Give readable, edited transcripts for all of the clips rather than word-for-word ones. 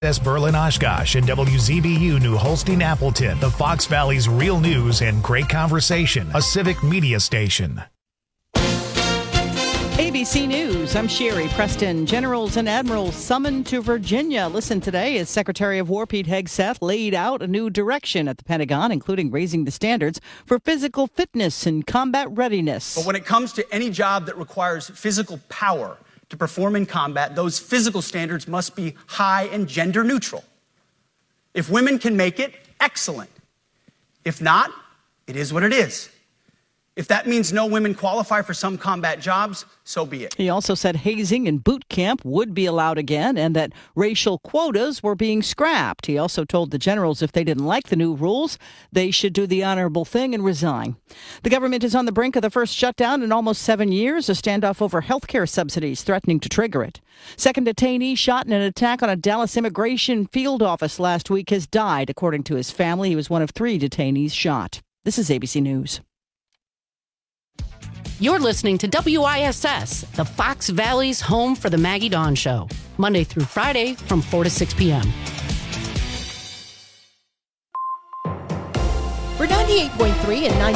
Berlin Oshkosh and WZBU New Holstein Appleton, the Fox Valley's real news and great conversation, a civic media station. ABC News, I'm Sherry Preston. Generals and admirals summoned to Virginia. Listen today as Secretary of War Pete Hegseth laid out a new direction at the Pentagon, including raising the standards for physical fitness and combat readiness. But when it comes to any job that requires physical power to perform in combat, those physical standards must be high and gender neutral. If women can make it, excellent. If not, it is what it is. If that means no women qualify for some combat jobs, so be it. He also said hazing and boot camp would be allowed again and that racial quotas were being scrapped. He also told the generals if they didn't like the new rules, they should do the honorable thing and resign. The government is on the brink of the first shutdown in almost 7 years, a standoff over health care subsidies threatening to trigger it. Second detainee shot in an attack on a Dallas immigration field office last week has died, according to his family. He was one of 3 detainees shot. This is ABC News. You're listening to WISS, the Fox Valley's home for the Maggie Dawn Show, Monday through Friday from 4 to 6 p.m. For 98.3 and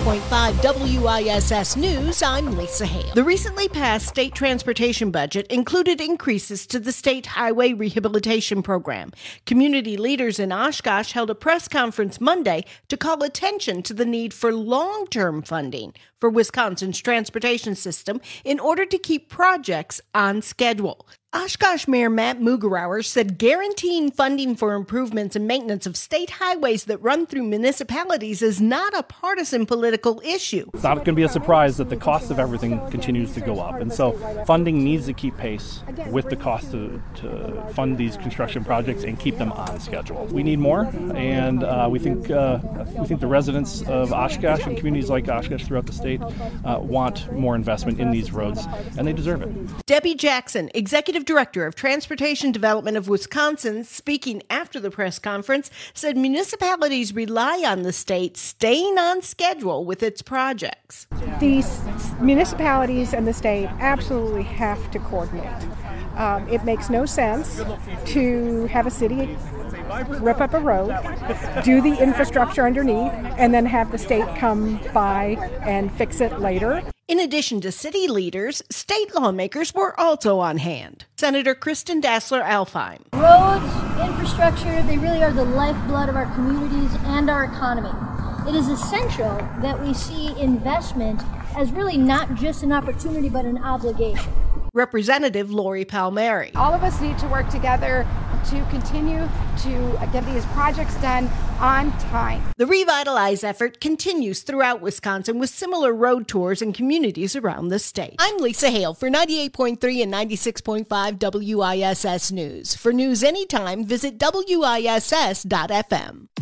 96.5 WISS News, I'm Lisa Hale. The recently passed state transportation budget included increases to the state highway rehabilitation program. Community leaders in Oshkosh held a press conference Monday to call attention to the need for long-term funding for Wisconsin's transportation system in order to keep projects on schedule. Oshkosh Mayor Matt Mugerauer said guaranteeing funding for improvements and maintenance of state highways that run through municipalities is not a partisan political issue. It's not going to be a surprise that the cost of everything continues to go up. And so funding needs to keep pace with the cost to fund these construction projects and keep them on schedule. We need more, and we think the residents of Oshkosh and communities like Oshkosh throughout the state want more investment in these roads, and they deserve it. Debbie Jackson, Executive Director of Transportation Development of Wisconsin, speaking after the press conference, said municipalities rely on the state staying on schedule with its projects. These municipalities and the state absolutely have to coordinate. It makes no sense to have a city rip up a road, do the infrastructure underneath, and then have the state come by and fix it later. In addition to city leaders, state lawmakers were also on hand. Senator Kristen Dassler-Alfheim. Roads, infrastructure, they really are the lifeblood of our communities and our economy. It is essential that we see investment as really not just an opportunity but an obligation. Representative Lori Palmieri. All of us need to work together to continue to get these projects done on time. The Revitalize effort continues throughout Wisconsin with similar road tours in communities around the state. I'm Lisa Hale for 98.3 and 96.5 WISS News. For news anytime, visit WISS.FM.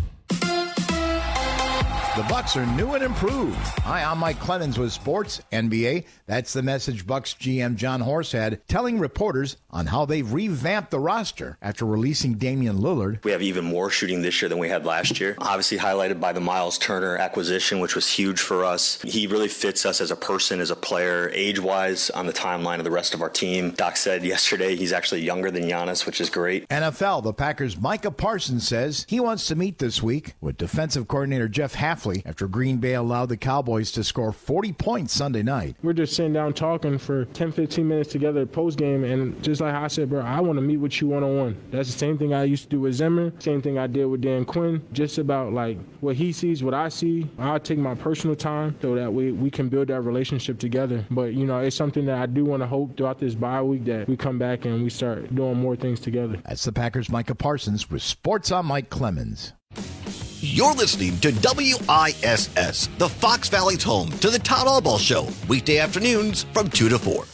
The Bucs are new and improved. Hi, I'm Mike Clemens with Sports NBA. That's the message Bucs GM John Horst had, telling reporters on how they've revamped the roster after releasing Damian Lillard. We have even more shooting this year than we had last year. Obviously highlighted by the Miles Turner acquisition, which was huge for us. He really fits us as a person, as a player, age-wise, on the timeline of the rest of our team. Doc said yesterday he's actually younger than Giannis, which is great. NFL, the Packers' Micah Parsons says he wants to meet this week with defensive coordinator Jeff Hafley after Green Bay allowed the Cowboys to score 40 points Sunday night. We're just sitting down talking for 10-15 minutes together post-game, and just like I said, bro, I want to meet with you one-on-one. That's the same thing I used to do with Zimmer, same thing I did with Dan Quinn, just about like what he sees, what I see. I'll take my personal time so that we can build that relationship together. But, you know, it's something that I do want to hope throughout this bye week that we come back and we start doing more things together. That's the Packers' Micah Parsons with Sports on Mike Clemens. You're listening to WISS, the Fox Valley's home to the Todd Allball Show, weekday afternoons from 2 to 4.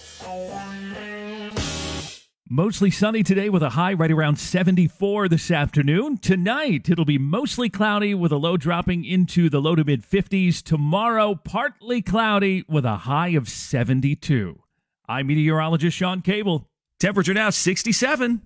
Mostly sunny today with a high right around 74 this afternoon. Tonight, it'll be mostly cloudy with a low dropping into the low to mid-50s. Tomorrow, partly cloudy with a high of 72. I'm meteorologist Sean Cable. Temperature now 67.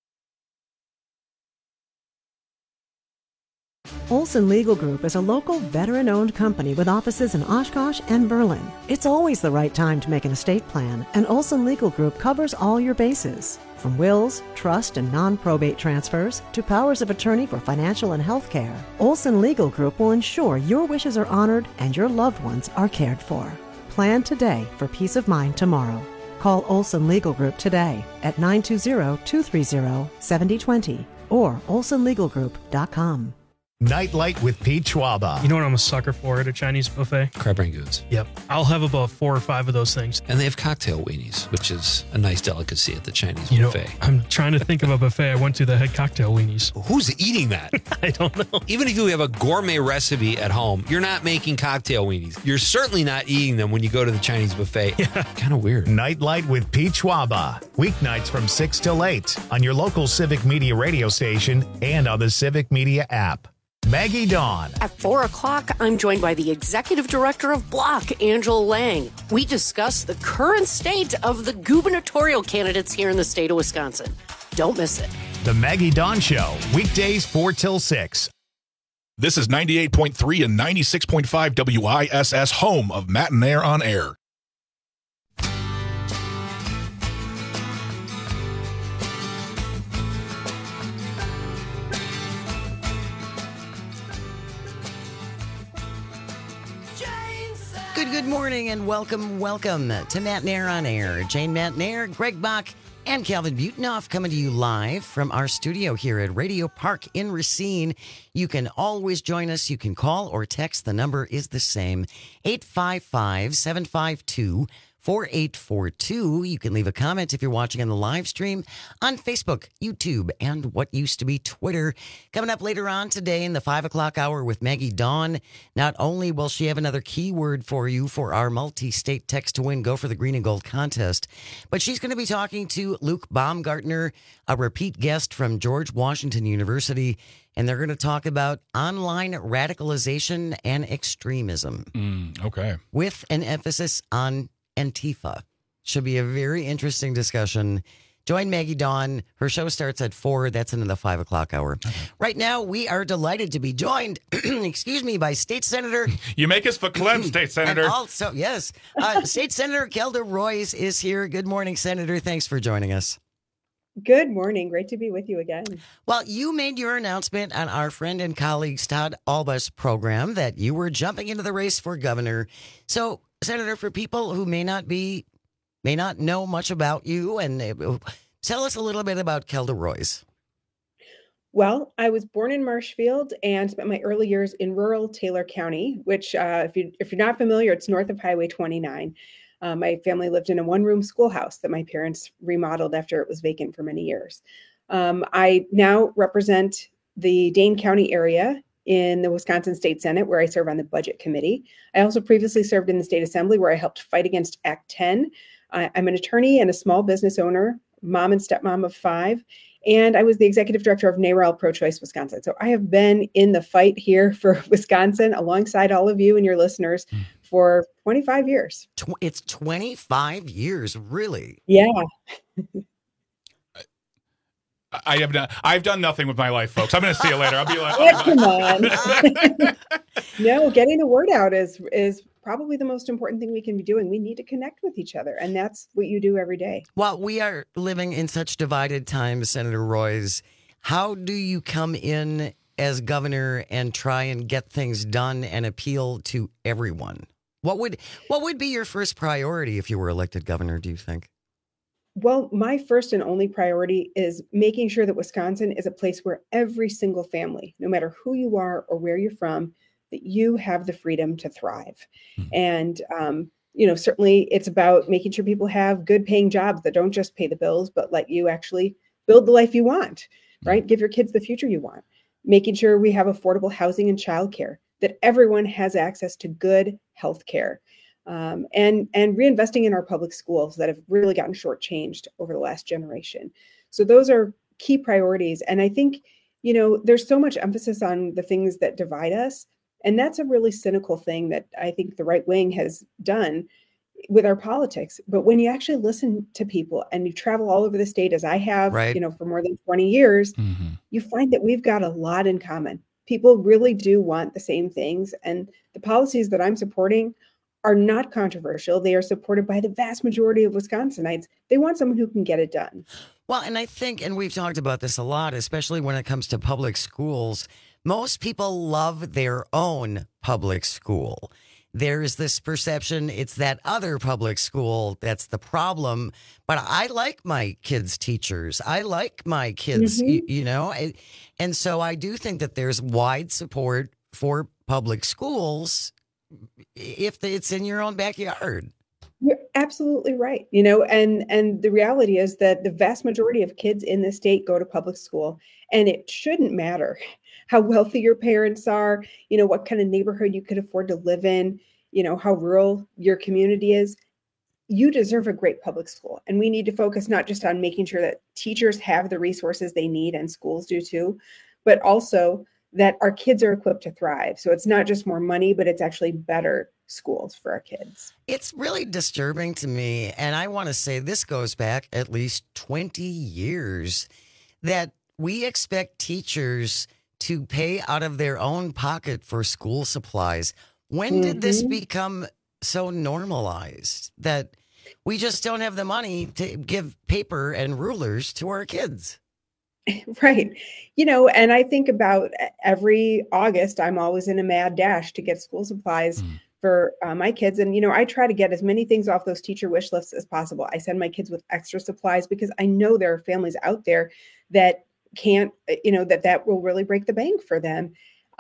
Olson Legal Group is a local veteran-owned company with offices in Oshkosh and Berlin. It's always the right time to make an estate plan, and Olson Legal Group covers all your bases. From wills, trust, and non-probate transfers to powers of attorney for financial and health care, Olson Legal Group will ensure your wishes are honored and your loved ones are cared for. Plan today for peace of mind tomorrow. Call Olson Legal Group today at 920-230-7020 or olsonlegalgroup.com. Nightlight with Pete Schwaba. You know what I'm a sucker for at a Chinese buffet? Crab rangoons. Yep. I'll have about 4 or 5 of those things. And they have cocktail weenies, which is a nice delicacy at the Chinese buffet. I'm trying to think of a buffet I went to that had cocktail weenies. Who's eating that? I don't know. Even if you have a gourmet recipe at home, you're not making cocktail weenies. You're certainly not eating them when you go to the Chinese buffet. Yeah. Kind of weird. Nightlight with Pete Schwaba. Weeknights from 6 till 8 on your local Civic Media radio station and on the Civic Media app. Maggie Dawn. At 4 o'clock, I'm joined by the Executive Director of Block, Angela Lang. We discuss the current state of the gubernatorial candidates here in the state of Wisconsin. Don't miss it. The Maggie Dawn Show, weekdays 4 till 6. This is 98.3 and 96.5 WISS, home of Matt and Air on Air. Good morning and welcome to Matt and Air on Air. Jane Matt and Air, Greg Bach, and Calvin Butenoff coming to you live from our studio here at Radio Park in Racine. You can always join us. You can call or text. The number is the same, 855-752-4842. You can leave a comment if you're watching on the live stream on Facebook, YouTube, and what used to be Twitter. Coming up later on today in the 5 o'clock hour with Maggie Dawn, not only will she have another keyword for you for our multi-state text to win Go for the Green and Gold contest, but she's going to be talking to Luke Baumgartner, a repeat guest from George Washington University, and they're going to talk about online radicalization and extremism. Okay. With an emphasis on Antifa. Should be a very interesting discussion. Join Maggie Dawn. Her show starts at 4. That's into the 5 o'clock hour. Okay. Right now, we are delighted to be joined, by State Senator. You make us verklempt, State Senator. And also, yes, State Senator Kelda Roys is here. Good morning, Senator. Thanks for joining us. Good morning. Great to be with you again. Well, you made your announcement on our friend and colleague Todd Alba's program that you were jumping into the race for governor. So, Senator, for people who may not know much about you, and tell us a little bit about Kelda Roys. Well, I was born in Marshfield and spent my early years in rural Taylor County, which, if you're not familiar, it's north of Highway 29. My family lived in a one-room schoolhouse that my parents remodeled after it was vacant for many years. I now represent the Dane County area in the Wisconsin State Senate, where I serve on the Budget Committee. I also previously served in the State Assembly, where I helped fight against Act 10. I'm an attorney and a small business owner, mom and stepmom of 5, and I was the executive director of NARAL Pro-Choice Wisconsin. So I have been in the fight here for Wisconsin alongside all of you and your listeners for 25 years. It's 25 years, really? Yeah. I've done nothing with my life, folks. I'm going to see you later. I'll be like, come on. No, getting the word out is probably the most important thing we can be doing. We need to connect with each other, and that's what you do every day. Well, we are living in such divided times, Senator Roys. How do you come in as governor and try and get things done and appeal to everyone? What would be your first priority if you were elected governor, do you think? Well, my first and only priority is making sure that Wisconsin is a place where every single family, no matter who you are or where you're from, that you have the freedom to thrive. And, certainly it's about making sure people have good paying jobs that don't just pay the bills, but let you actually build the life you want, right? Give your kids the future you want. Making sure we have affordable housing and childcare, that everyone has access to good health care. And reinvesting in our public schools that have really gotten shortchanged over the last generation. So those are key priorities. And I think, there's so much emphasis on the things that divide us. And that's a really cynical thing that I think the right wing has done with our politics. But when you actually listen to people and you travel all over the state, as I have, right, for more than 20 years, you find that we've got a lot in common. People really do want the same things. And the policies that I'm supporting are not controversial. They are supported by the vast majority of Wisconsinites. They want someone who can get it done. Well, and I think, and we've talked about this a lot, especially when it comes to public schools, most people love their own public school. There's this perception it's that other public school that's the problem. But I like my kids' teachers. I like my kids, you know. And so I do think that there's wide support for public schools if it's in your own backyard. You're absolutely right. You know, and the reality is that the vast majority of kids in the state go to public school, and it shouldn't matter how wealthy your parents are, you know, what kind of neighborhood you could afford to live in, you know, how rural your community is. You deserve a great public school. And we need to focus not just on making sure that teachers have the resources they need, and schools do too, but also that our kids are equipped to thrive. So it's not just more money, but it's actually better schools for our kids. It's really disturbing to me. And I want to say this goes back at least 20 years that we expect teachers to pay out of their own pocket for school supplies. When did this become so normalized that we just don't have the money to give paper and rulers to our kids? Right. You know, and I think about every August, I'm always in a mad dash to get school supplies for my kids. And, you know, I try to get as many things off those teacher wish lists as possible. I send my kids with extra supplies because I know there are families out there that can't, you know, that will really break the bank for them.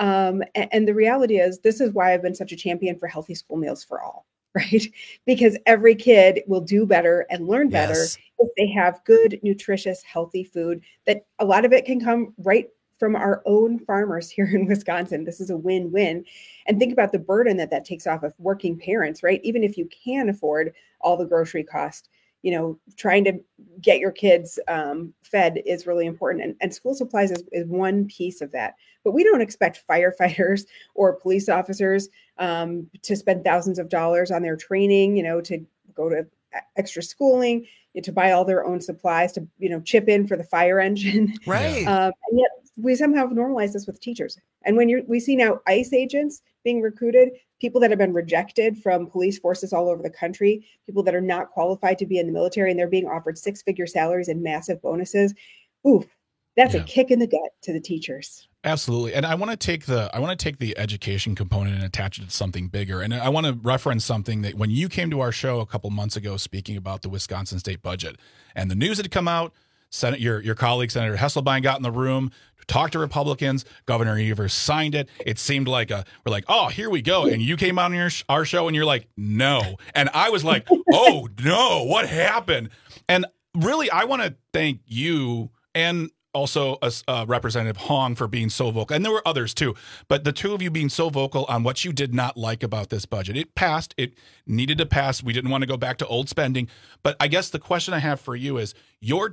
And the reality is, this is why I've been such a champion for healthy school meals for all, right? Because every kid will do better and learn better if they have good, nutritious, healthy food. That a lot of it can come right from our own farmers here in Wisconsin. This is a win-win. And think about the burden that takes off of working parents, right? Even if you can afford all the grocery cost, you know, trying to get your kids fed is really important. And school supplies is one piece of that. But we don't expect firefighters or police officers to spend thousands of dollars on their training, you know, to go to extra schooling, to buy all their own supplies, to, you know, chip in for the fire engine. Right. And yet we somehow have normalized this with teachers. And when we see now ICE agents being recruited, people that have been rejected from police forces all over the country, people that are not qualified to be in the military, and they're being offered 6-figure salaries and massive bonuses. Ooh, that's a kick in the gut to the teachers. Absolutely. And I want to take the education component and attach it to something bigger. And I want to reference something that when you came to our show a couple months ago speaking about the Wisconsin state budget and the news had come out, your colleague, Senator Hesselbein, got in the room, talked to Republicans. Governor Evers signed it. It seemed like we're like, oh, here we go. And you came on our show and you're like, no. And I was like, oh, no, what happened? And really, I want to thank you and also Representative Hong for being so vocal. And there were others too. But the two of you being so vocal on what you did not like about this budget. It passed. It needed to pass. We didn't want to go back to old spending. But I guess the question I have for you is your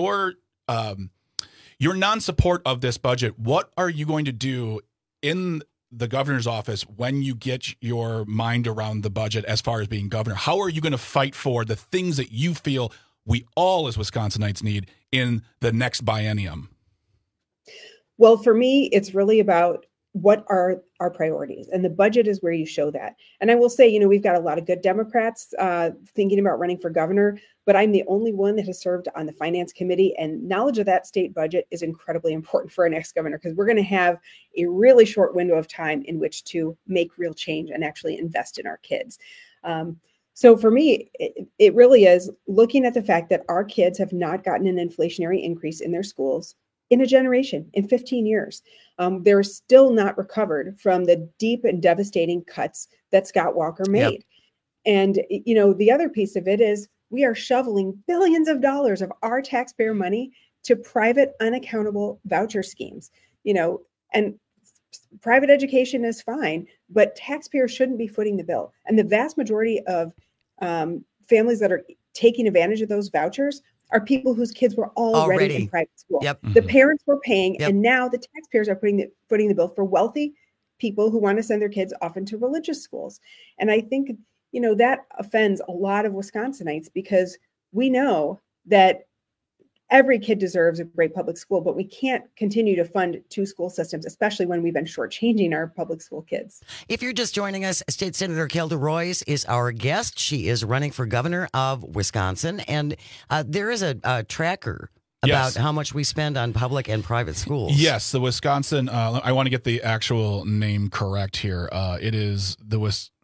non-support of this budget. What are you going to do in the governor's office when you get your mind around the budget as far as being governor? How are you going to fight for the things that you feel we all as Wisconsinites need in the next biennium? Well, for me, it's really about what are our priorities, and the budget is where you show that. And I will say, you know, we've got a lot of good Democrats thinking about running for governor, but I'm the only one that has served on the finance committee, and knowledge of that state budget is incredibly important for our next governor, because we're going to have a really short window of time in which to make real change and actually invest in our kids. So for me, it really is looking at the fact that our kids have not gotten an inflationary increase in their schools in a generation, in 15 years. They're still not recovered from the deep and devastating cuts that Scott Walker made. Yep. And, you know, the other piece of it is we are shoveling billions of dollars of our taxpayer money to private, unaccountable voucher schemes, you know, and private education is fine, but taxpayers shouldn't be footing the bill. And the vast majority of families that are taking advantage of those vouchers are people whose kids were already in private school. Yep. The parents were paying, and now the taxpayers are footing the bill for wealthy people who want to send their kids off into religious schools. And I think, you know, that offends a lot of Wisconsinites, because we know that every kid deserves a great public school, but we can't continue to fund two school systems, especially when we've been shortchanging our public school kids. If you're just joining us, State Senator Kelda Roys is our guest. She is running for governor of Wisconsin, and there is a tracker about how much we spend on public and private schools. Yes, the Wisconsin, I want to get the actual name correct here. It is the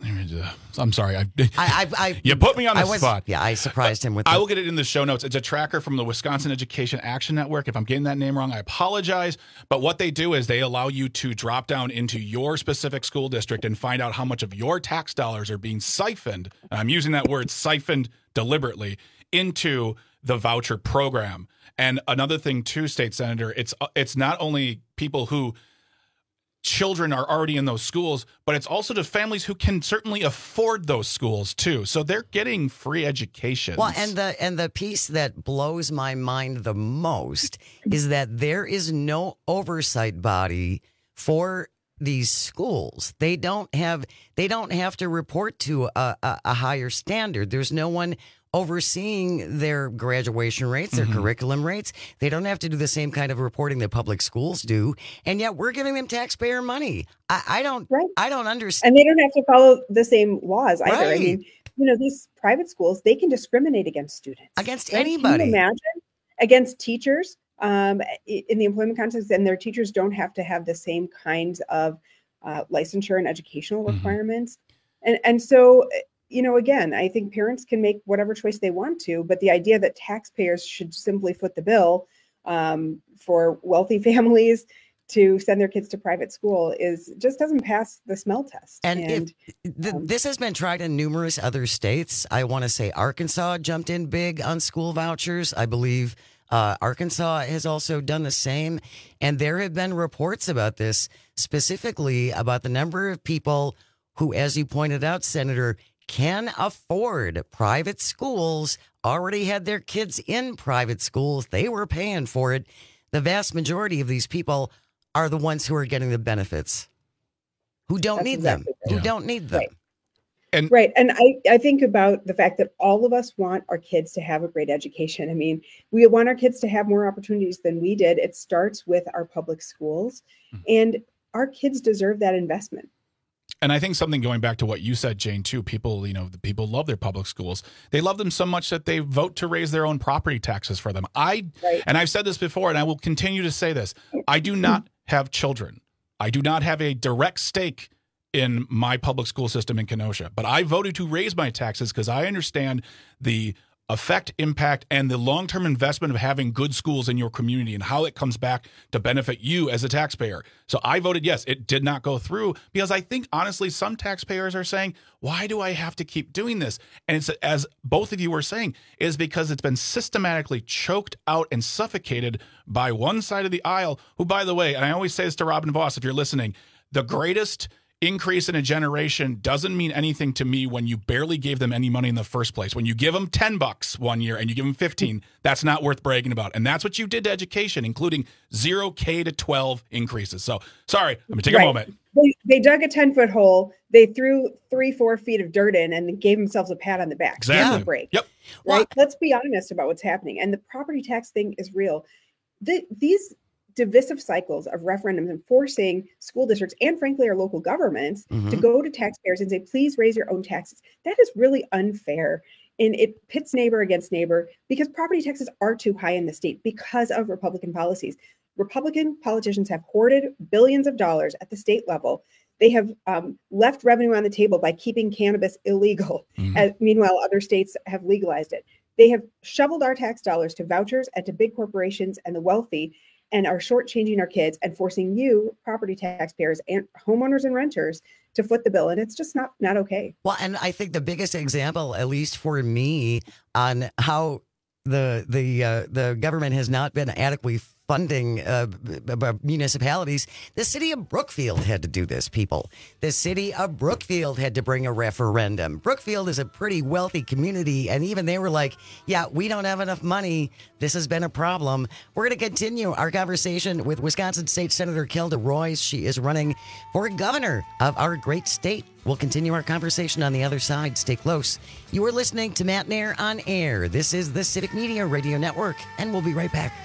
I'm sorry. You put me on the spot. Yeah, I surprised him with I will get it in the show notes. It's a tracker from the Wisconsin Education Action Network. If I'm getting that name wrong, I apologize. But what they do is they allow you to drop down into your specific school district and find out how much of your tax dollars are being siphoned, and I'm using that word siphoned deliberately, into the voucher program. And another thing too, State Senator, it's not only people who children are already in those schools, but it's also to families who can certainly afford those schools too. So they're getting free education. Well, and the piece that blows my mind the most is that there is no oversight body for these schools. They don't have to report to a higher standard. There's no one overseeing their graduation rates, their curriculum rates. They don't have to do the same kind of reporting that public schools do, and yet we're giving them taxpayer money. I don't understand. And they don't have to follow the same laws either. Right. I mean, these private schools, they can discriminate against students. Against right? anybody. Can you imagine? Against teachers in the employment context, and their teachers don't have to have the same kinds of licensure and educational requirements. And so, again, I think parents can make whatever choice they want to, but the idea that taxpayers should simply foot the bill for wealthy families to send their kids to private school just doesn't pass the smell test. And this has been tried in numerous other states. I want to say Arkansas jumped in big on school vouchers. I believe Arkansas has also done the same. And there have been reports about this, specifically about the number of people who, as you pointed out, Senator, can afford private schools, already had their kids in private schools. They were paying for it. The vast majority of these people are the ones who are getting the benefits, who don't need them, who don't need them. Right. And I think about the fact that all of us want our kids to have a great education. I mean, we want our kids to have more opportunities than we did. It starts with our public schools, and our kids deserve that investment. And I think something going back to what you said, Jane, too, people, the people love their public schools. They love them so much that they vote to raise their own property taxes for them. And I've said this before, and I will continue to say this. I do not have children. I do not have a direct stake in my public school system in Kenosha, but I voted to raise my taxes because I understand the effect, impact, and the long-term investment of having good schools in your community and how it comes back to benefit you as a taxpayer. So I voted yes. It did not go through because I think, honestly, some taxpayers are saying, why do I have to keep doing this? And it's, as both of you were saying, is because it's been systematically choked out and suffocated by one side of the aisle, who, by the way, and I always say this to Robin Voss, if you're listening, the greatest increase in a generation doesn't mean anything to me when you barely gave them any money in the first place. When you give them $10 one year and you give them 15, that's not worth bragging about. And that's what you did to education, including 0 K to 12 increases. So sorry, I'm gonna take a moment. They dug a 10-foot hole. They threw 3-4 feet of dirt in and gave themselves a pat on the back. Exactly. Break. Yep. Right. Let's be honest about what's happening. And the property tax thing is real. These divisive cycles of referendums and forcing school districts and frankly our local governments to go to taxpayers and say, please raise your own taxes. That is really unfair. And it pits neighbor against neighbor because property taxes are too high in the state because of Republican policies. Republican politicians have hoarded billions of dollars at the state level. They have left revenue on the table by keeping cannabis illegal. Meanwhile, other states have legalized it. They have shoveled our tax dollars to vouchers and to big corporations and the wealthy, and are shortchanging our kids and forcing you, property taxpayers and homeowners and renters, to foot the bill. And it's just not okay. Well, and I think the biggest example, at least for me, on how the government has not been adequately funding municipalities, the city of Brookfield had to do this, people. The city of Brookfield had to bring a referendum. Brookfield is a pretty wealthy community, and even they were like, yeah, we don't have enough money. This has been a problem. We're going to continue our conversation with Wisconsin State Senator Kelda Roys. She is running for governor of our great state. We'll continue our conversation on the other side. Stay close. You are listening to Matt Nair on Air. This is the Civic Media Radio Network, and we'll be right back.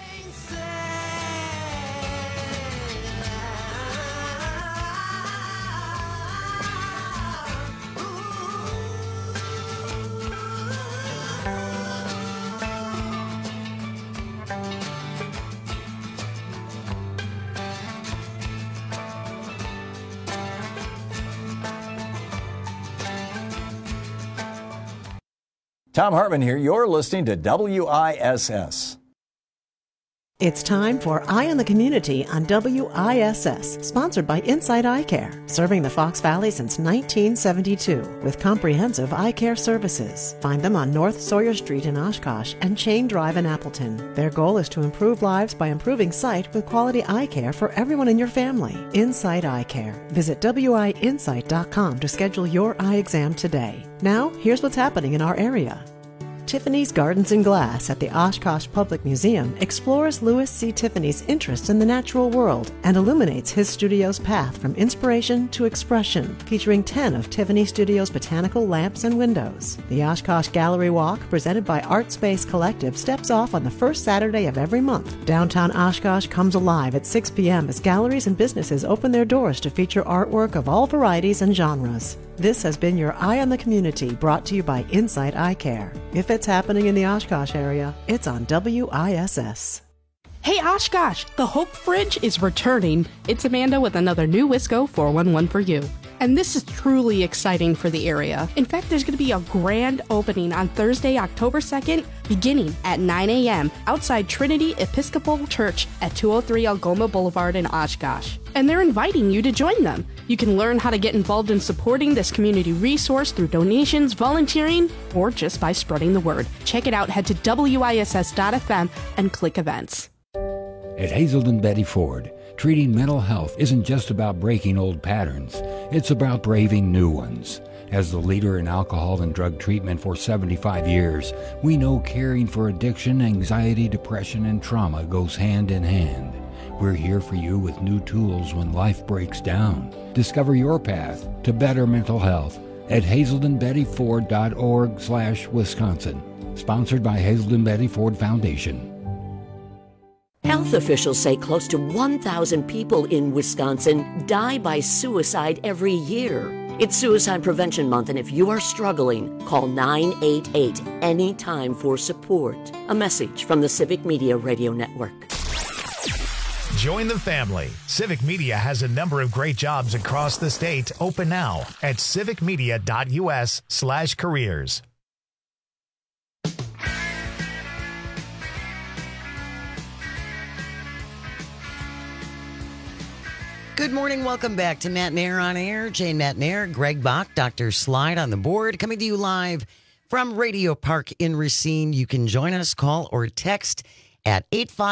Tom Hartman here. You're listening to WISS. It's time for Eye on the Community on WISS, sponsored by Insight Eye Care, serving the Fox Valley since 1972 with comprehensive eye care services. Find them on North Sawyer Street in Oshkosh and Chain Drive in Appleton. Their goal is to improve lives by improving sight with quality eye care for everyone in your family. Insight Eye Care. Visit WIInsight.com to schedule your eye exam today. Now, here's what's happening in our area. Tiffany's Gardens and Glass at the Oshkosh Public Museum explores Louis C. Tiffany's interest in the natural world and illuminates his studio's path from inspiration to expression, featuring 10 of Tiffany Studio's botanical lamps and windows. The Oshkosh Gallery Walk, presented by Art Space Collective, steps off on the first Saturday of every month. Downtown Oshkosh comes alive at 6 p.m. as galleries and businesses open their doors to feature artwork of all varieties and genres. This has been your Eye on the Community, brought to you by Insight Eye Care. If it's happening in the Oshkosh area, it's on WISS. Hey Oshkosh, the Hope Fridge is returning. It's Amanda with another new Wisco 411 for you. And this is truly exciting for the area. In fact, there's going to be a grand opening on Thursday, October 2nd, beginning at 9 a.m. outside Trinity Episcopal Church at 203 Algoma Boulevard in Oshkosh. And they're inviting you to join them. You can learn how to get involved in supporting this community resource through donations, volunteering, or just by spreading the word. Check it out. Head to WISS.FM and click events. At Hazelden Betty Ford, treating mental health isn't just about breaking old patterns. It's about braving new ones. As the leader in alcohol and drug treatment for 75 years, we know caring for addiction, anxiety, depression, and trauma goes hand in hand. We're here for you with new tools when life breaks down. Discover your path to better mental health at hazeldenbettyford.org/Wisconsin. Sponsored by Hazelden Betty Ford Foundation. Health officials say close to 1,000 people in Wisconsin die by suicide every year. It's Suicide Prevention Month, and if you are struggling, call 988 anytime for support. A message from the Civic Media Radio Network. Join the family. Civic Media has a number of great jobs across the state open now at civicmedia.us/careers. Good morning. Welcome back to Matt Nair on Air. Jane Matt Nair, Greg Bach, Dr. Slide on the board. Coming to you live from Radio Park in Racine. You can join us, call or text at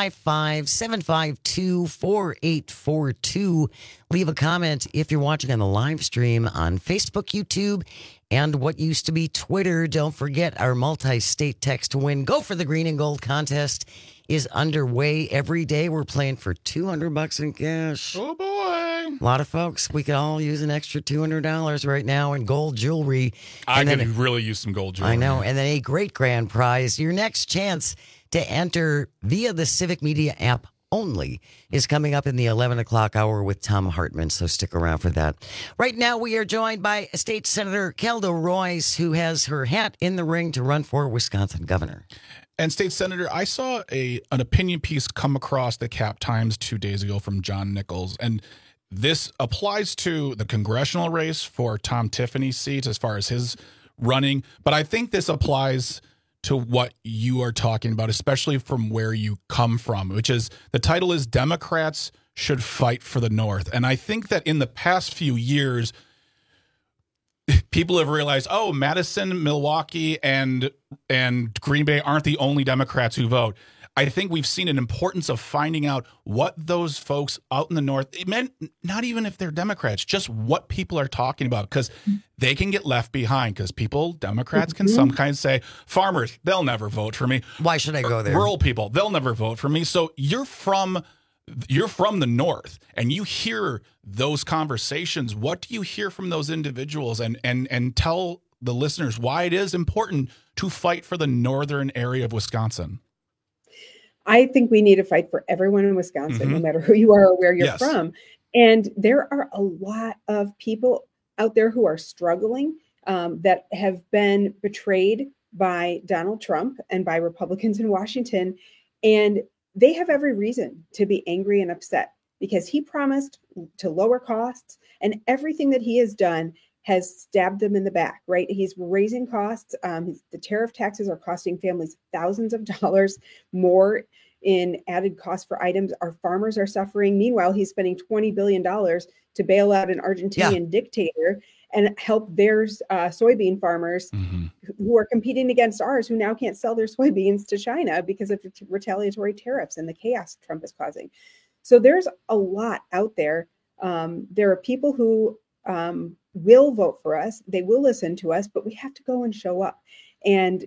855-752-4842. Leave a comment if you're watching on the live stream on Facebook, YouTube, and what used to be Twitter. Don't forget our multi-state text to win. Go for the green and gold contest is underway. Every day we're playing for $200 in cash. Oh, boy. A lot of folks, we could all use an extra $200 right now in gold jewelry. I could really use some gold jewelry. I know. And then a great grand prize. Your next chance to enter via the Civic Media app only is coming up in the 11 o'clock hour with Tom Hartman, so stick around for that. Right now, we are joined by State Senator Kelda Royce, who has her hat in the ring to run for Wisconsin governor. And State Senator, I saw an opinion piece come across the Cap Times 2 days ago from John Nichols, and this applies to the congressional race for Tom Tiffany's seat as far as his running, but I think this applies to what you are talking about, especially from where you come from, which is the title is Democrats Should Fight for the North. And I think that in the past few years, people have realized, oh, Madison, Milwaukee, and Green Bay aren't the only Democrats who vote. I think we've seen an importance of finding out what those folks out in the North, it meant not even if they're Democrats, just what people are talking about, because they can get left behind, because Democrats can sometimes say, farmers, they'll never vote for me. Why should I go there? Rural people, they'll never vote for me. So you're from the North, and you hear those conversations. What do you hear from those individuals? And tell the listeners why it is important to fight for the northern area of Wisconsin. I think we need to fight for everyone in Wisconsin, no matter who you are or where you're from. And there are a lot of people out there who are struggling that have been betrayed by Donald Trump and by Republicans in Washington. And they have every reason to be angry and upset because he promised to lower costs, and everything that he has done has stabbed them in the back, right? He's raising costs. The tariff taxes are costing families thousands of dollars more in added cost for items. Our farmers are suffering. Meanwhile, he's spending $20 billion to bail out an Argentinian dictator and help their soybean farmers who are competing against ours, who now can't sell their soybeans to China because of retaliatory tariffs and the chaos Trump is causing. So there's a lot out there. There are people who will vote for us. They will listen to us, but we have to go and show up. And,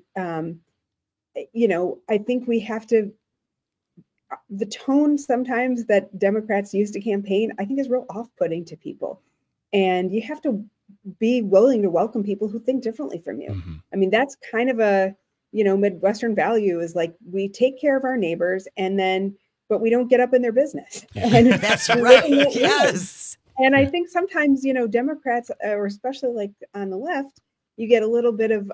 I think we have to, the tone sometimes that Democrats use to campaign, I think is real off-putting to people. And you have to be willing to welcome people who think differently from you. I mean, that's kind of a, Midwestern value is like, we take care of our neighbors but we don't get up in their business. And that's right. Yes. And I think sometimes, Democrats, or especially like on the left, you get a little bit of,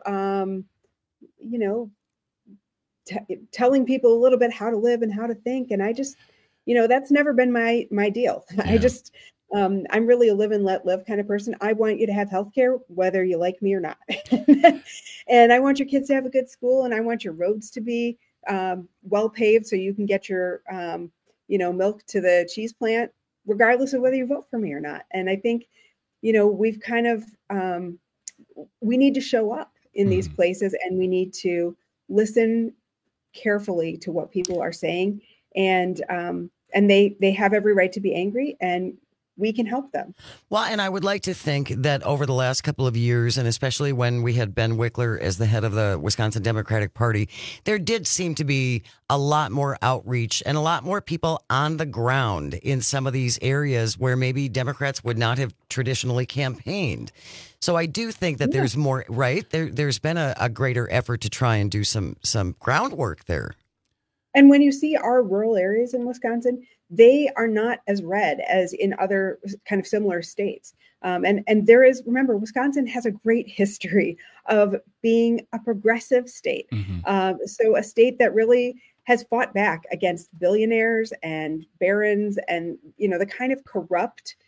telling people a little bit how to live and how to think. And I just, that's never been my deal. Yeah. I just, I'm really a live and let live kind of person. I want you to have healthcare, whether you like me or not. And I want your kids to have a good school, and I want your roads to be well paved so you can get your, milk to the cheese plant, regardless of whether you vote for me or not. And I think, we've kind of, we need to show up in these places, and we need to listen carefully to what people are saying. And they have every right to be angry, and we can help them. Well, and I would like to think that over the last couple of years, and especially when we had Ben Wickler as the head of the Wisconsin Democratic Party, there did seem to be a lot more outreach and a lot more people on the ground in some of these areas where maybe Democrats would not have traditionally campaigned. So I do think that there's more, right? There's been a greater effort to try and do some groundwork there. And when you see our rural areas in Wisconsin, they are not as red as in other kind of similar states. And there is, remember, Wisconsin has a great history of being a progressive state. So a state that really has fought back against billionaires and barons and, the kind of corrupt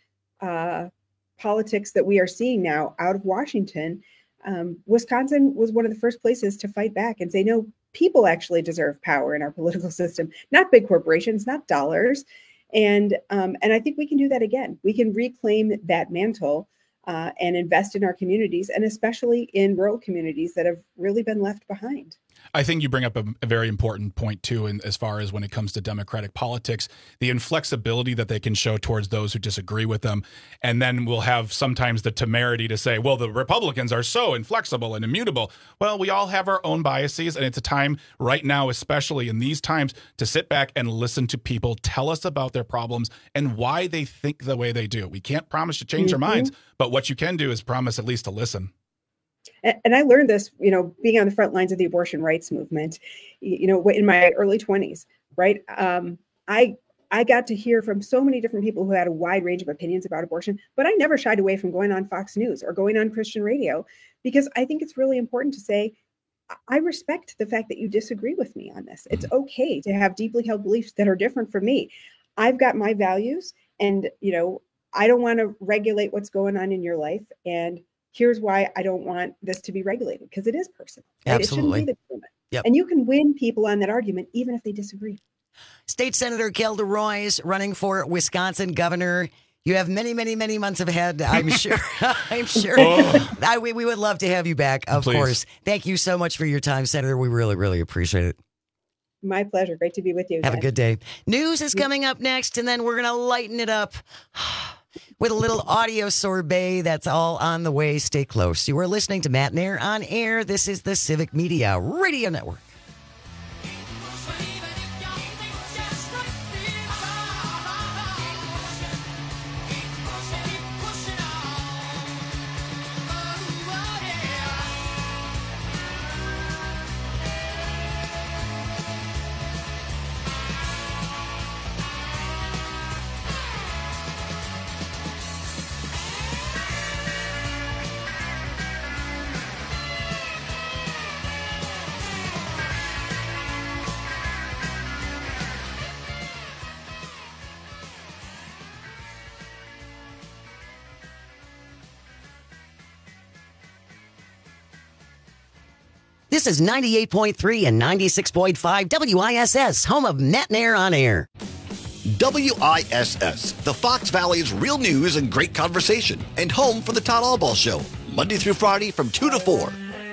politics that we are seeing now out of Washington. Wisconsin was one of the first places to fight back and say, no, people actually deserve power in our political system, not big corporations, not dollars. And I think we can do that again. We can reclaim that mantle and invest in our communities, and especially in rural communities that have really been left behind. I think you bring up a very important point, too, in, as far as when it comes to Democratic politics, the inflexibility that they can show towards those who disagree with them. And then we'll have sometimes the temerity to say, well, the Republicans are so inflexible and immutable. Well, we all have our own biases, and it's a time right now, especially in these times, to sit back and listen to people tell us about their problems and why they think the way they do. We can't promise to change their minds, but what you can do is promise at least to listen. And I learned this, being on the front lines of the abortion rights movement, in my early 20s, right? I got to hear from so many different people who had a wide range of opinions about abortion, but I never shied away from going on Fox News or going on Christian radio, because I think it's really important to say, I respect the fact that you disagree with me on this. It's okay to have deeply held beliefs that are different from me. I've got my values, and, I don't want to regulate what's going on in your life. And here's why I don't want this to be regulated, because it is personal. Right? Absolutely. It shouldn't be the government. Yep. And you can win people on that argument, even if they disagree. State Senator Kelda Roys running for Wisconsin governor. You have many, many, many months ahead, I'm sure. I'm sure. We would love to have you back, of course. Thank you so much for your time, Senator. We really, really appreciate it. My pleasure. Great to be with you. Have a good day. News is coming up next, and then we're going to lighten it up with a little audio sorbet. That's all on the way. Stay close. You are listening to Matt and Air on air. This is the Civic Media Radio Network. This is 98.3 and 96.5 WISS, home of Matt and Air on Air. WISS, the Fox Valley's real news and great conversation, and home for the Todd Albaugh Show, Monday through Friday from 2 to 4.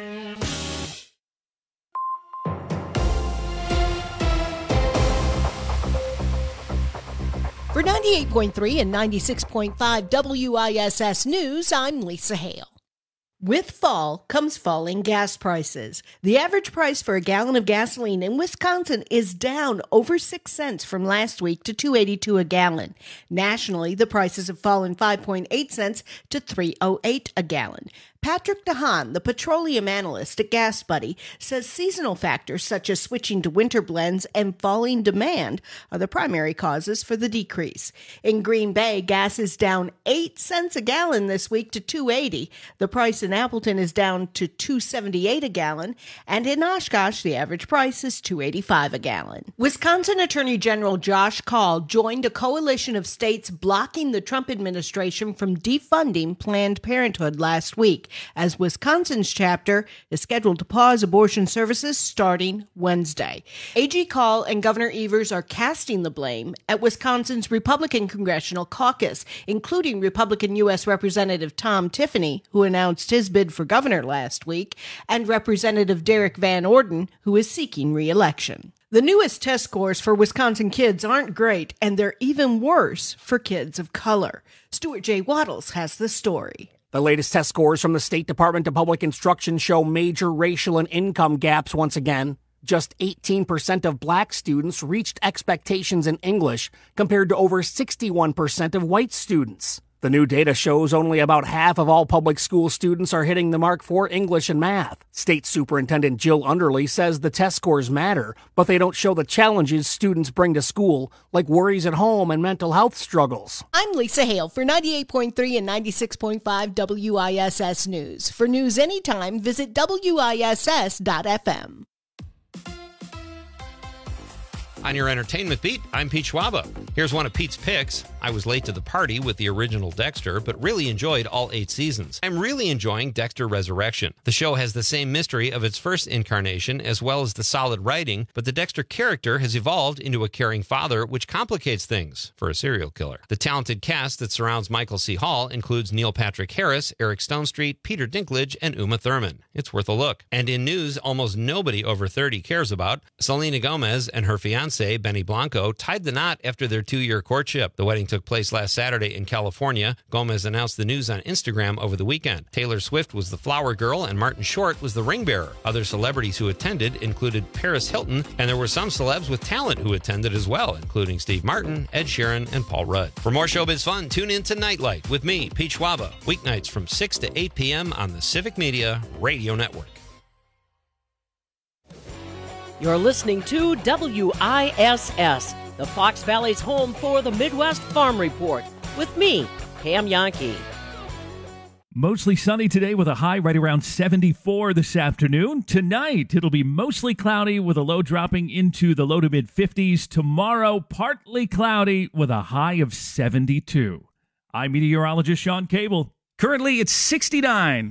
For 98.3 and 96.5 WISS News, I'm Lisa Hale. With fall comes falling gas prices. The average price for a gallon of gasoline in Wisconsin is down over 6 cents from last week to $2.82 a gallon. Nationally, the prices have fallen 5.8 cents to $3.08 a gallon. Patrick DeHaan, the petroleum analyst at Gas Buddy, says seasonal factors such as switching to winter blends and falling demand are the primary causes for the decrease. In Green Bay, gas is down 8 cents a gallon this week to $2.80. The price in Appleton is down to $2.78 a gallon, and in Oshkosh, the average price is $2.85 a gallon. Wisconsin Attorney General Josh Kaul joined a coalition of states blocking the Trump administration from defunding Planned Parenthood last week, as Wisconsin's chapter is scheduled to pause abortion services starting Wednesday. AG Kaul and Governor Evers are casting the blame at Wisconsin's Republican Congressional Caucus, including Republican U.S. Representative Tom Tiffany, who announced his bid for governor last week, and Representative Derek Van Orden, who is seeking re-election. The newest test scores for Wisconsin kids aren't great, and they're even worse for kids of color. Stuart J. Waddles has the story. The latest test scores from the State Department of Public Instruction show major racial and income gaps once again. Just 18% of black students reached expectations in English, compared to over 61% of white students. The new data shows only about half of all public school students are hitting the mark for English and math. State Superintendent Jill Underly says the test scores matter, but they don't show the challenges students bring to school, like worries at home and mental health struggles. I'm Lisa Hale for 98.3 and 96.5 WISS News. For news anytime, visit WISS.FM. On your entertainment beat, I'm Pete Schwaba. Here's one of Pete's picks. I was late to the party with the original Dexter, but really enjoyed all 8 seasons. I'm really enjoying Dexter Resurrection. The show has the same mystery of its first incarnation, as well as the solid writing, but the Dexter character has evolved into a caring father, which complicates things for a serial killer. The talented cast that surrounds Michael C. Hall includes Neil Patrick Harris, Eric Stonestreet, Peter Dinklage, and Uma Thurman. It's worth a look. And in news almost nobody over 30 cares about, Selena Gomez and her fiancé, Benny Blanco, tied the knot after their 2-year courtship. The wedding took place last Saturday in California. Gomez announced the news on Instagram over the weekend. Taylor Swift was the flower girl and Martin Short was the ring bearer. Other celebrities who attended included Paris Hilton, and there were some celebs with talent who attended as well, including Steve Martin, Ed Sheeran, and Paul Rudd. For more showbiz fun, tune in to Nightlight with me, Pete Schwaba, weeknights from 6 to 8 p.m. on the Civic Media Radio Network. You're listening to WISS, the Fox Valley's home for the Midwest Farm Report, with me, Pam Yankee. Mostly sunny today with a high right around 74 this afternoon. Tonight, it'll be mostly cloudy with a low dropping into the low to mid 50s. Tomorrow, partly cloudy with a high of 72. I'm meteorologist Sean Cable. Currently, it's 69.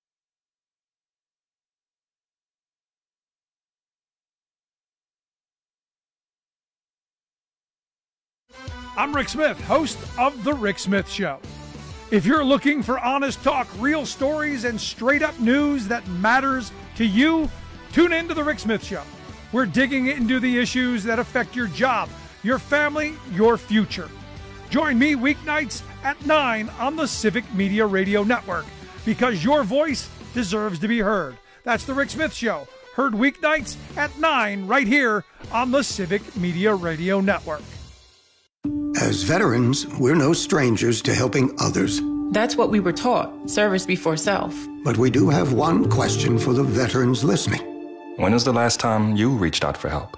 I'm Rick Smith, host of The Rick Smith Show. If you're looking for honest talk, real stories, and straight-up news that matters to you, tune in to The Rick Smith Show. We're digging into the issues that affect your job, your family, your future. Join me weeknights at 9 on the Civic Media Radio Network, because your voice deserves to be heard. That's The Rick Smith Show, heard weeknights at 9 right here on the Civic Media Radio Network. As veterans, we're no strangers to helping others. That's what we were taught, service before self. But we do have one question for the veterans listening. When was the last time you reached out for help?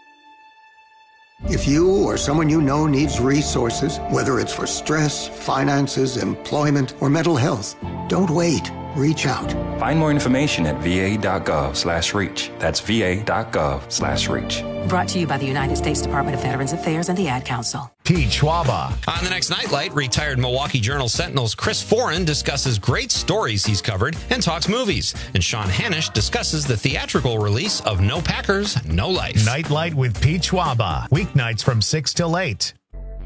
If you or someone you know needs resources, whether it's for stress, finances, employment, or mental health, don't wait. reach out. Find more information at va.gov/reach. That's va.gov/reach. Brought to you by the United States Department of Veterans Affairs and the Ad Council. Pete Schwaba. On the next Nightlight, retired Milwaukee Journal Sentinel's Chris Foran discusses great stories he's covered and talks movies. And Sean Hanisch discusses the theatrical release of No Packers, No Life. Nightlight with Pete Schwaba. Weeknights from 6 till 8.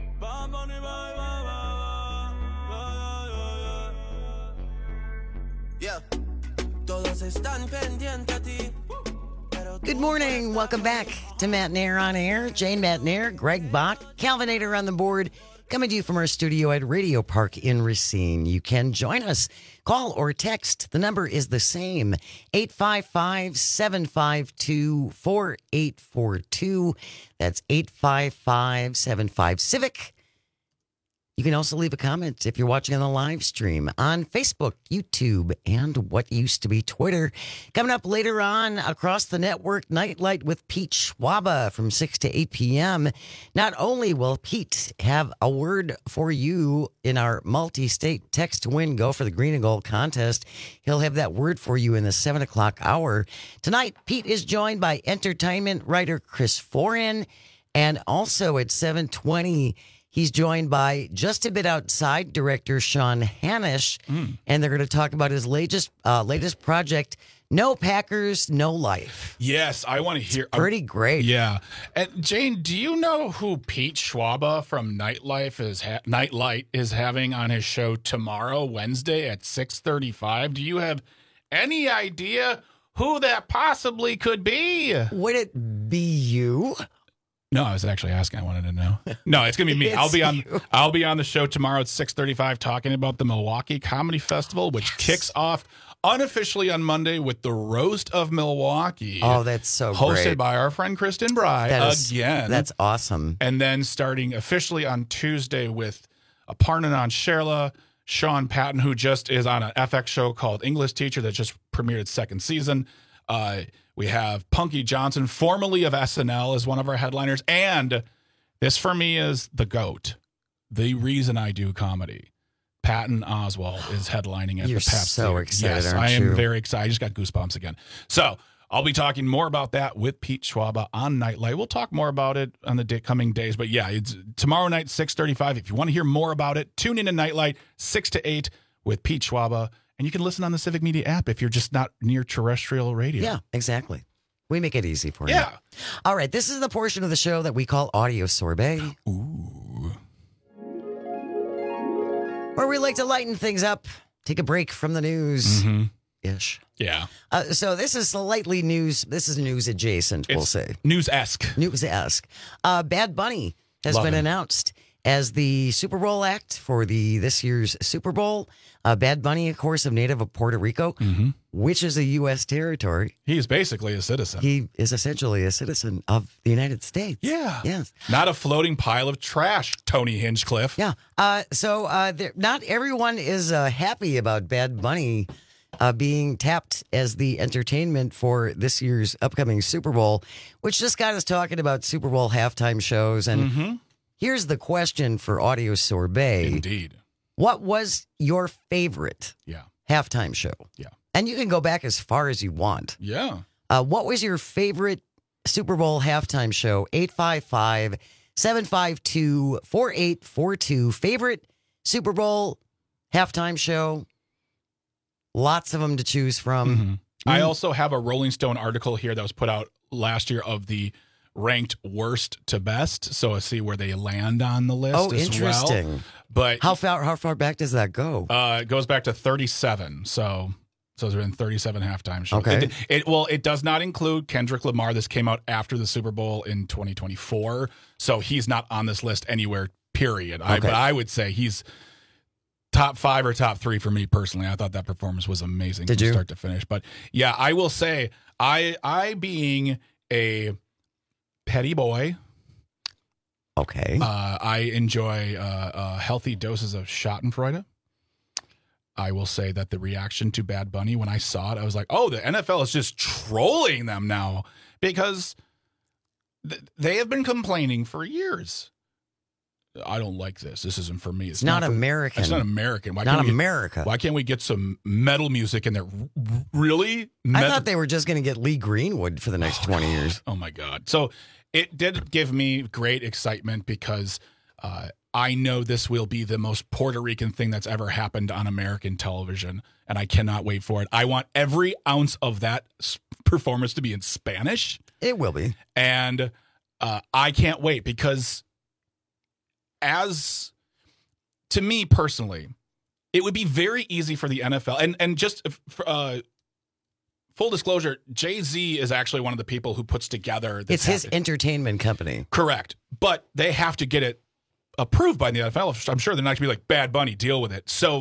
Good morning. Welcome back to Matt and Air on Air. Jane Matt and Air, Greg Bach, Calvinator on the board, coming to you from our studio at Radio Park in Racine. You can join us. Call or text. The number is the same, 855-752-4842. That's 855-75-CIVIC. You can also leave a comment if you're watching on the live stream on Facebook, YouTube, and what used to be Twitter. Coming up later on across the network, Nightlight with Pete Schwaba from 6 to 8 p.m. Not only will Pete have a word for you in our multi-state text to win, go for the green and gold contest, he'll have that word for you in the 7 o'clock hour. Tonight, Pete is joined by entertainment writer Chris Foran, and also at 7:20, he's joined by Just a Bit Outside director Sean Hanisch, and they're going to talk about his latest project, No Packers, No Life. Yes, I want to hear. Pretty great. Yeah. And Jane, do you know who Pete Schwaba from Nightlight is having on his show tomorrow, Wednesday at 6:35? Do you have any idea who that possibly could be? Would it be you? No, I was actually asking. I wanted to know. No, it's gonna be me. I'll be on the show tomorrow at 6:35 talking about the Milwaukee Comedy Festival, which kicks off unofficially on Monday with the Roast of Milwaukee. Oh, that's so hosted great. by our friend Kristen Bry again. That's awesome. And then starting officially on Tuesday with Aparna Sherla, Sean Patton, who just is on an FX show called English Teacher that just premiered its second season. We have Punky Johnson, formerly of SNL, as one of our headliners. And this, for me, is the GOAT, the reason I do comedy. Patton Oswalt is headlining at You're the Pabst so Theater. excited, Yes, aren't I am you? very excited. I just got goosebumps again. So I'll be talking more about that with Pete Schwaba on Nightlight. We'll talk more about it on the coming days. But yeah, it's tomorrow night, 6:35. If you want to hear more about it, tune in to Nightlight, 6 to 8 with Pete Schwaba. And you can listen on the Civic Media app if you're just not near terrestrial radio. Yeah, exactly. We make it easy for you. Yeah. All right, this is the portion of the show that we call Audio Sorbet. Ooh. Where we like to lighten things up, take a break from the news. Ish. Yeah. So this is slightly news. This is news adjacent, we'll say. News-esque. News-esque. Bad Bunny has Love been him. announced as the Super Bowl act for this year's Super Bowl. Bad Bunny, of course, of native of Puerto Rico, which is a U.S. territory. He's basically a citizen. He is essentially a citizen of the United States. Yeah. Yes. Not a floating pile of trash, Tony Hinchcliffe. Yeah. Not everyone is happy about Bad Bunny being tapped as the entertainment for this year's upcoming Super Bowl, which just got us talking about Super Bowl halftime shows. And here's the question for Audio Sorbet. Indeed. What was your favorite halftime show? Yeah. And you can go back as far as you want. Yeah. What was your favorite Super Bowl halftime show? 855-752-4842. Favorite Super Bowl halftime show? Lots of them to choose from. I also have a Rolling Stone article here that was put out last year of the ranked worst to best, so I see where they land on the list. Oh, as interesting. Well. But how far back does that go? It goes back to 37. So there's been 37 halftime shows. Okay. It does not include Kendrick Lamar. This came out after the Super Bowl in 2024, so he's not on this list anywhere. Period. Okay. But I would say he's top 5 or top 3 for me personally. I thought that performance was amazing from start to finish. But yeah, I will say, I being a petty boy, okay, I enjoy healthy doses of Schadenfreude. I will say that the reaction to Bad Bunny when I saw it, I was like, oh, the NFL is just trolling them now, because they have been complaining for years. I don't like this. This isn't for me. It's not American. It's not American. America. Why can't we get some metal music in there? Really? I thought they were just going to get Lee Greenwood for the next 20 years. Oh, my God. So it did give me great excitement because I know this will be the most Puerto Rican thing that's ever happened on American television, and I cannot wait for it. I want every ounce of that performance to be in Spanish. It will be. And I can't wait because to me personally, it would be very easy for the NFL. And just full disclosure, Jay-Z is actually one of the people who puts together this. It's his entertainment company. Correct. But they have to get it approved by the NFL. I'm sure they're not going to be like, Bad Bunny, deal with it. So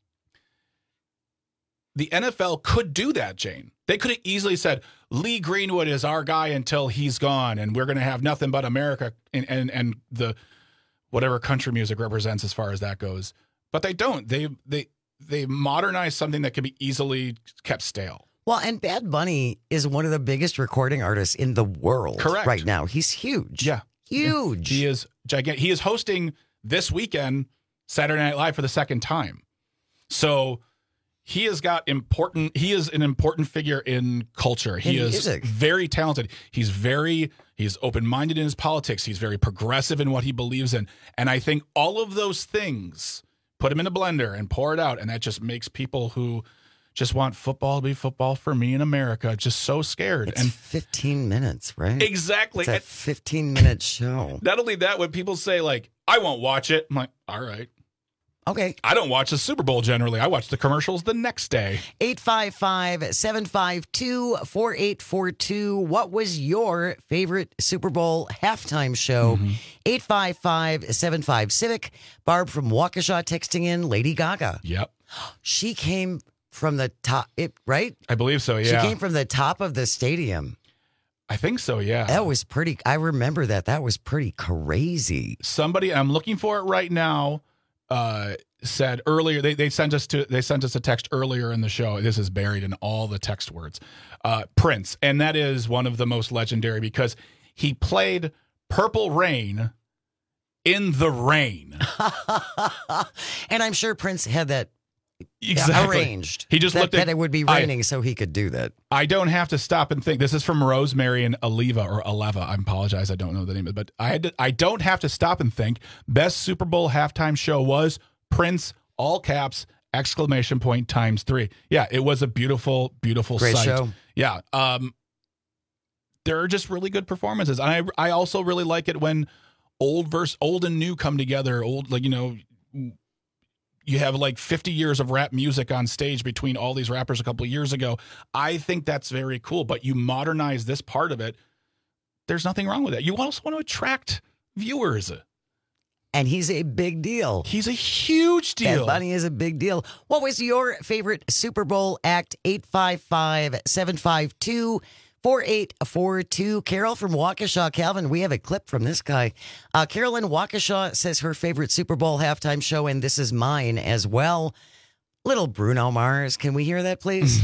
the NFL could do that, Jane. They could have easily said, Lee Greenwood is our guy until he's gone, and we're going to have nothing but America and the whatever country music represents as far as that goes. But they don't. They modernize something that can be easily kept stale. Well, and Bad Bunny is one of the biggest recording artists in the world right now. He's huge. Yeah. Huge. He is gigantic. He is hosting this weekend Saturday Night Live for the second time. So he is an important figure in culture. He is music. Very talented. He's open-minded in his politics. He's very progressive in what he believes in. And I think all of those things, put him in a blender and pour it out, and that just makes people who just want football to be football for me in America just so scared. It's 15 minutes, right? Exactly. It's a 15-minute show. Not only that, when people say, like, I won't watch it, I'm like, all right. Okay. I don't watch the Super Bowl generally. I watch the commercials the next day. 855-752-4842. What was your favorite Super Bowl halftime show? 855-75-CIVIC. Barb from Waukesha texting in Lady Gaga. Yep. She came from the top, right? I believe so, yeah. She came from the top of the stadium. I think so, yeah. That was pretty, I remember that. That was pretty crazy. Somebody, I'm looking for it right now, said earlier, they sent us a text earlier in the show. This is buried in all the text words. Prince, and that is one of the most legendary because he played Purple Rain in the rain. And I'm sure Prince had that arranged. He just looked at that it would be raining so he could do that. I don't have to stop and think. This is from Rosemary and Aleva. I apologize. I don't know the name of it, but I don't have to stop and think. Best Super Bowl halftime show was Prince, all caps, ! !3. Yeah, it was a beautiful, beautiful Great sight. show. Yeah. There are just really good performances. I also really like it when old and new come together. You have like 50 years of rap music on stage between all these rappers a couple of years ago. I think that's very cool, but you modernize this part of it. There's nothing wrong with it. You also want to attract viewers. And he's a big deal. He's a huge deal. Bad Bunny is a big deal. What was your favorite Super Bowl act? 855-752-4842. Carol from Waukesha. Calvin, we have a clip from this guy. Carolyn Waukesha says her favorite Super Bowl halftime show, and this is mine as well. Little Bruno Mars. Can we hear that, please?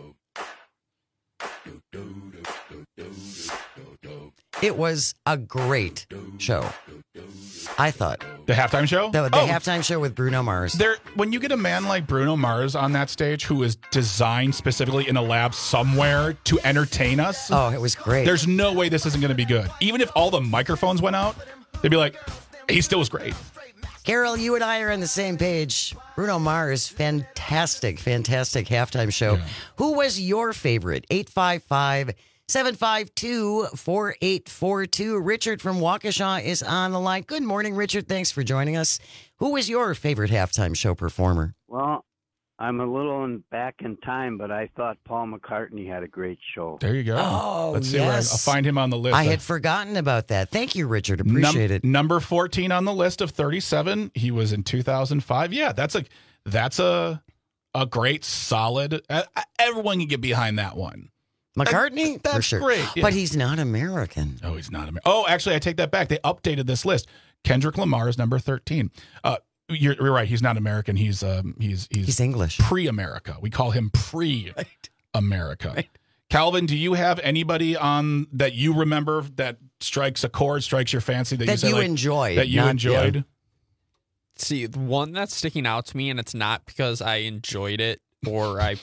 It was a great show, I thought. The halftime show? The halftime show with Bruno Mars. When you get a man like Bruno Mars on that stage who is designed specifically in a lab somewhere to entertain us. Oh, it was great. There's no way this isn't going to be good. Even if all the microphones went out, they'd be like, he still was great. Carol, you and I are on the same page. Bruno Mars, fantastic halftime show. Yeah. Who was your favorite? 855-752-4842. Richard from Waukesha is on the line. Good morning, Richard. Thanks for joining us. Who was your favorite halftime show performer? Well, I'm a little back in time, but I thought Paul McCartney had a great show. There you go. Oh, let's see where I'll find him on the list. I had forgotten about that. Thank you, Richard. Appreciate it. Number 14 on the list of 37. He was in 2005. Yeah, that's a great, solid. Everyone can get behind that one. McCartney? That's for sure. Great. Yeah. But he's not American. Oh, he's not American. Oh, actually, I take that back. They updated this list. Kendrick Lamar is number 13. You're right. He's not American. He's English. Pre-America. We call him pre-America. Right. Calvin, do you have anybody on that you remember that strikes your fancy that you enjoyed? That you enjoyed? See, one that's sticking out to me, and it's not because I enjoyed it or it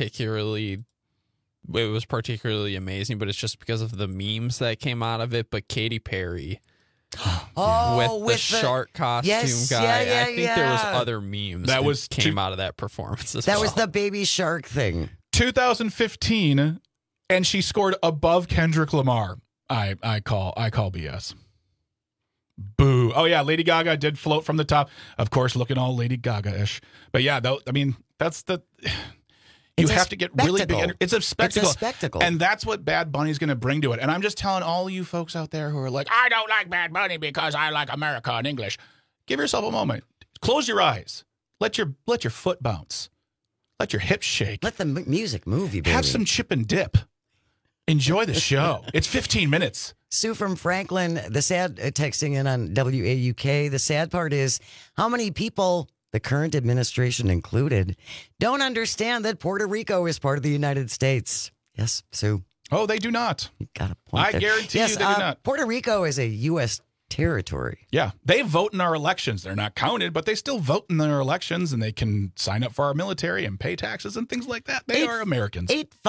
was particularly amazing, but it's just because of the memes that came out of it. But Katy Perry with the shark costume guy. I think there was other memes that came out of that performance as well. That was the baby shark thing. 2015, and she scored above Kendrick Lamar. I call BS. Boo. Oh, yeah, Lady Gaga did float from the top. Of course, looking all Lady Gaga-ish. But yeah, that's the... You have to get really big. It's a spectacle. It's a spectacle. And that's what Bad Bunny's going to bring to it. And I'm just telling all you folks out there who are like, I don't like Bad Bunny because I like America and English. Give yourself a moment. Close your eyes. Let your foot bounce. Let your hips shake. Let the music move you, baby. Have some chip and dip. Enjoy the show. It's 15 minutes. Sue from Franklin, the sad texting in on WAUK. The sad part is how many people, the current administration included, don't understand that Puerto Rico is part of the United States. Yes, Sue. Oh, they do not. You got a point. I guarantee you they do not. Puerto Rico is a U.S. territory. Yeah, they vote in our elections. They're not counted, but they still vote in their elections, and they can sign up for our military and pay taxes and things like that. They are Americans.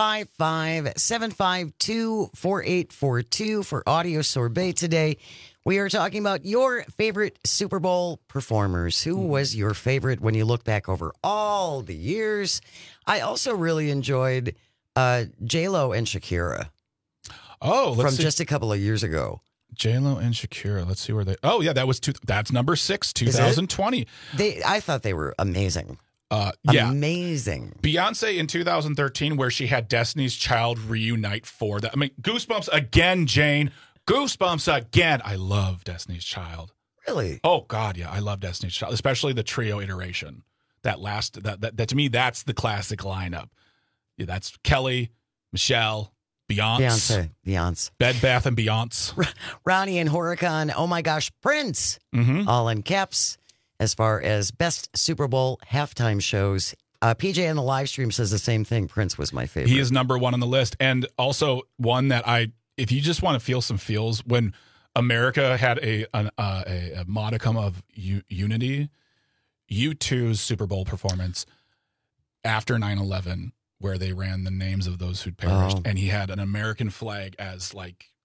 855-752-4842 for Audio Sorbet today. We are talking about your favorite Super Bowl performers. Who was your favorite when you look back over all the years? I also really enjoyed J-Lo and Shakira. Oh, from just a couple of years ago. J-Lo and Shakira. Let's see where they... Oh, yeah, that's number 6, 2020. I thought they were amazing. Yeah. Amazing. Beyonce in 2013, where she had Destiny's Child reunite for that. I mean, Goosebumps again, Jane. Goosebumps again. I love Destiny's Child. Really? Oh, God, yeah. I love Destiny's Child, especially the trio iteration. That to me, that's the classic lineup. Yeah, that's Kelly, Michelle, Beyonce. Bed Bath and Beyonce. Ronnie and Horicon. Oh my gosh, Prince. All in caps. As far as best Super Bowl halftime shows, PJ in the live stream says the same thing. Prince was my favorite. He is number 1 on the list. And also one that if you just want to feel some feels, when America had a modicum of unity, U2's Super Bowl performance after 9/11, where they ran the names of those who'd perished, and he had an American flag as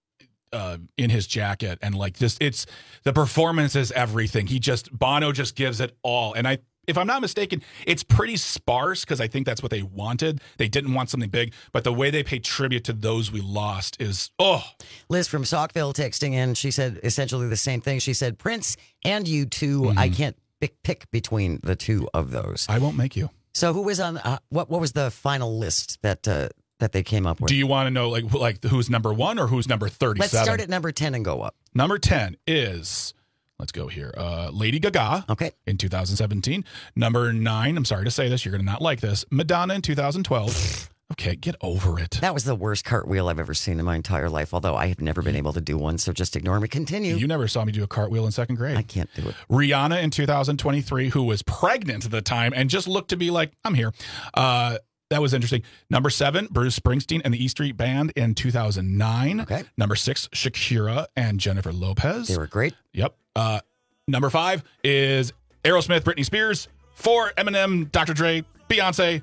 in his jacket, and it's the performance is everything. Bono just gives it all, and if I'm not mistaken, it's pretty sparse because I think that's what they wanted. They didn't want something big, but the way they pay tribute to those we lost is Liz from Saukville texting in. She said essentially the same thing. She said Prince and U2. I can't pick between the two of those. I won't make you. So who was on what was the final list that they came up with? Do you want to know like who's number 1 or who's number 37? Let's start at number 10 and go up. Number 10 is, let's go here, Lady Gaga. Okay. In 2017. Number 9, I'm sorry to say this, you're going to not like this, Madonna in 2012. Okay, get over it. That was the worst cartwheel I've ever seen in my entire life, although I have never been able to do one, so just ignore me. Continue. You never saw me do a cartwheel in 2nd grade. I can't do it. Rihanna in 2023, who was pregnant at the time and just looked to be like, I'm here. That was interesting. Number 7, Bruce Springsteen and the E Street Band in 2009. Okay. Number 6, Shakira and Jennifer Lopez. They were great. Yep. Number 5 is Aerosmith, Britney Spears. 4, Eminem, Dr. Dre, Beyonce,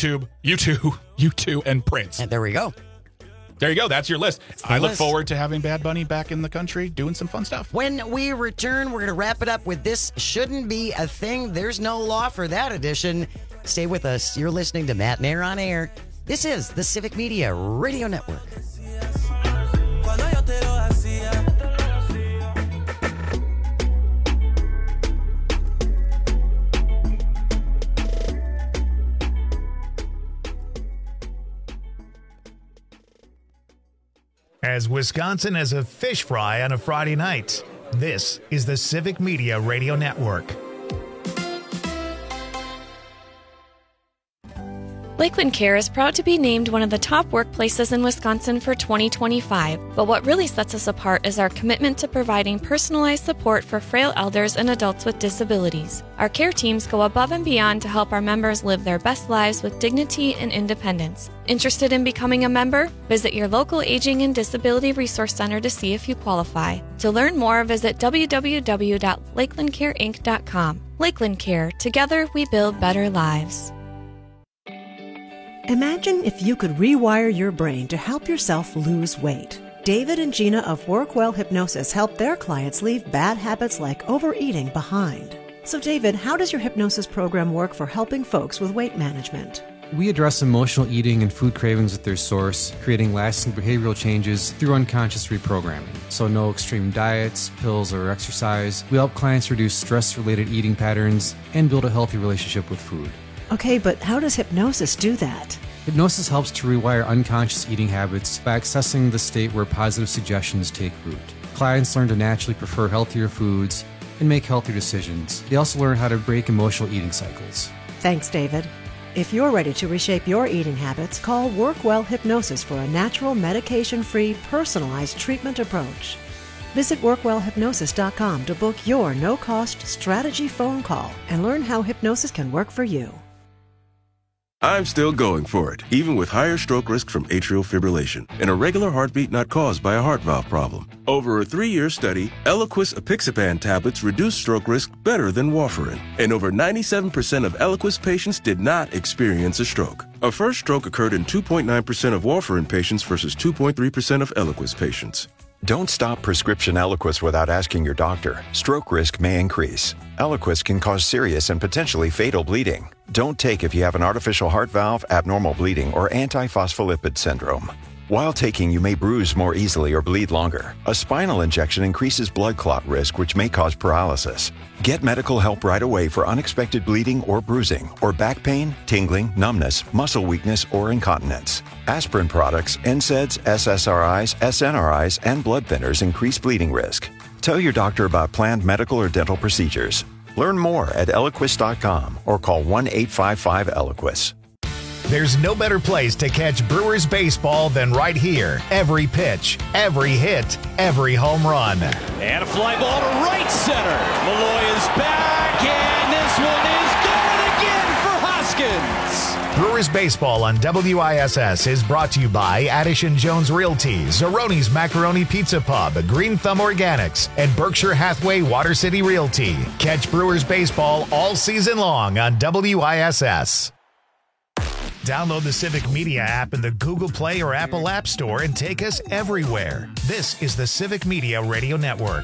U2, and Prince. And there we go. There you go. That's your list. I look forward to having Bad Bunny back in the country doing some fun stuff. When we return, we're going to wrap it up with This Shouldn't Be a Thing. There's no law for that edition. Stay with us. You're listening to Matt Nair on Air. This is the Civic Media Radio Network. As Wisconsin has a fish fry on a Friday night, this is the Civic Media Radio Network. Lakeland Care is proud to be named one of the top workplaces in Wisconsin for 2025, but what really sets us apart is our commitment to providing personalized support for frail elders and adults with disabilities. Our care teams go above and beyond to help our members live their best lives with dignity and independence. Interested in becoming a member? Visit your local Aging and Disability Resource Center to see if you qualify. To learn more, visit www.lakelandcareinc.com. Lakeland Care. Together, we build better lives. Imagine if you could rewire your brain to help yourself lose weight. David and Gina of Workwell Hypnosis help their clients leave bad habits like overeating behind. So David, how does your hypnosis program work for helping folks with weight management? We address emotional eating and food cravings at their source, creating lasting behavioral changes through unconscious reprogramming. So no extreme diets, pills, or exercise. We help clients reduce stress-related eating patterns and build a healthy relationship with food. Okay, but how does hypnosis do that? Hypnosis helps to rewire unconscious eating habits by accessing the state where positive suggestions take root. Clients learn to naturally prefer healthier foods and make healthier decisions. They also learn how to break emotional eating cycles. Thanks, David. If you're ready to reshape your eating habits, call Workwell Hypnosis for a natural, medication-free, personalized treatment approach. Visit workwellhypnosis.com to book your no-cost strategy phone call and learn how hypnosis can work for you. I'm still going for it, even with higher stroke risk from atrial fibrillation, an irregular heartbeat not caused by a heart valve problem. Over a 3-year study, Eliquis apixaban tablets reduced stroke risk better than warfarin, and over 97% of Eliquis patients did not experience a stroke. A first stroke occurred in 2.9% of warfarin patients versus 2.3% of Eliquis patients. Don't stop prescription Eliquis without asking your doctor. Stroke risk may increase. Eliquis can cause serious and potentially fatal bleeding. Don't take if you have an artificial heart valve, abnormal bleeding, or antiphospholipid syndrome. While taking, you may bruise more easily or bleed longer. A spinal injection increases blood clot risk, which may cause paralysis. Get medical help right away for unexpected bleeding or bruising, or back pain, tingling, numbness, muscle weakness, or incontinence. Aspirin products, NSAIDs, SSRIs, SNRIs, and blood thinners increase bleeding risk. Tell your doctor about planned medical or dental procedures. Learn more at Eliquis.com or call 1-855-ELIQUIS. There's no better place to catch Brewers baseball than right here. Every pitch, every hit, every home run. And a fly ball to right center. Malloy is back, and this one is going again for Hoskins. Brewers baseball on WISS is brought to you by Addison Jones Realty, Zeroni's Macaroni Pizza Pub, Green Thumb Organics, and Berkshire Hathaway Water City Realty. Catch Brewers baseball all season long on WISS. Download the Civic Media app in the Google Play or Apple App Store and take us everywhere. This is the Civic Media Radio Network.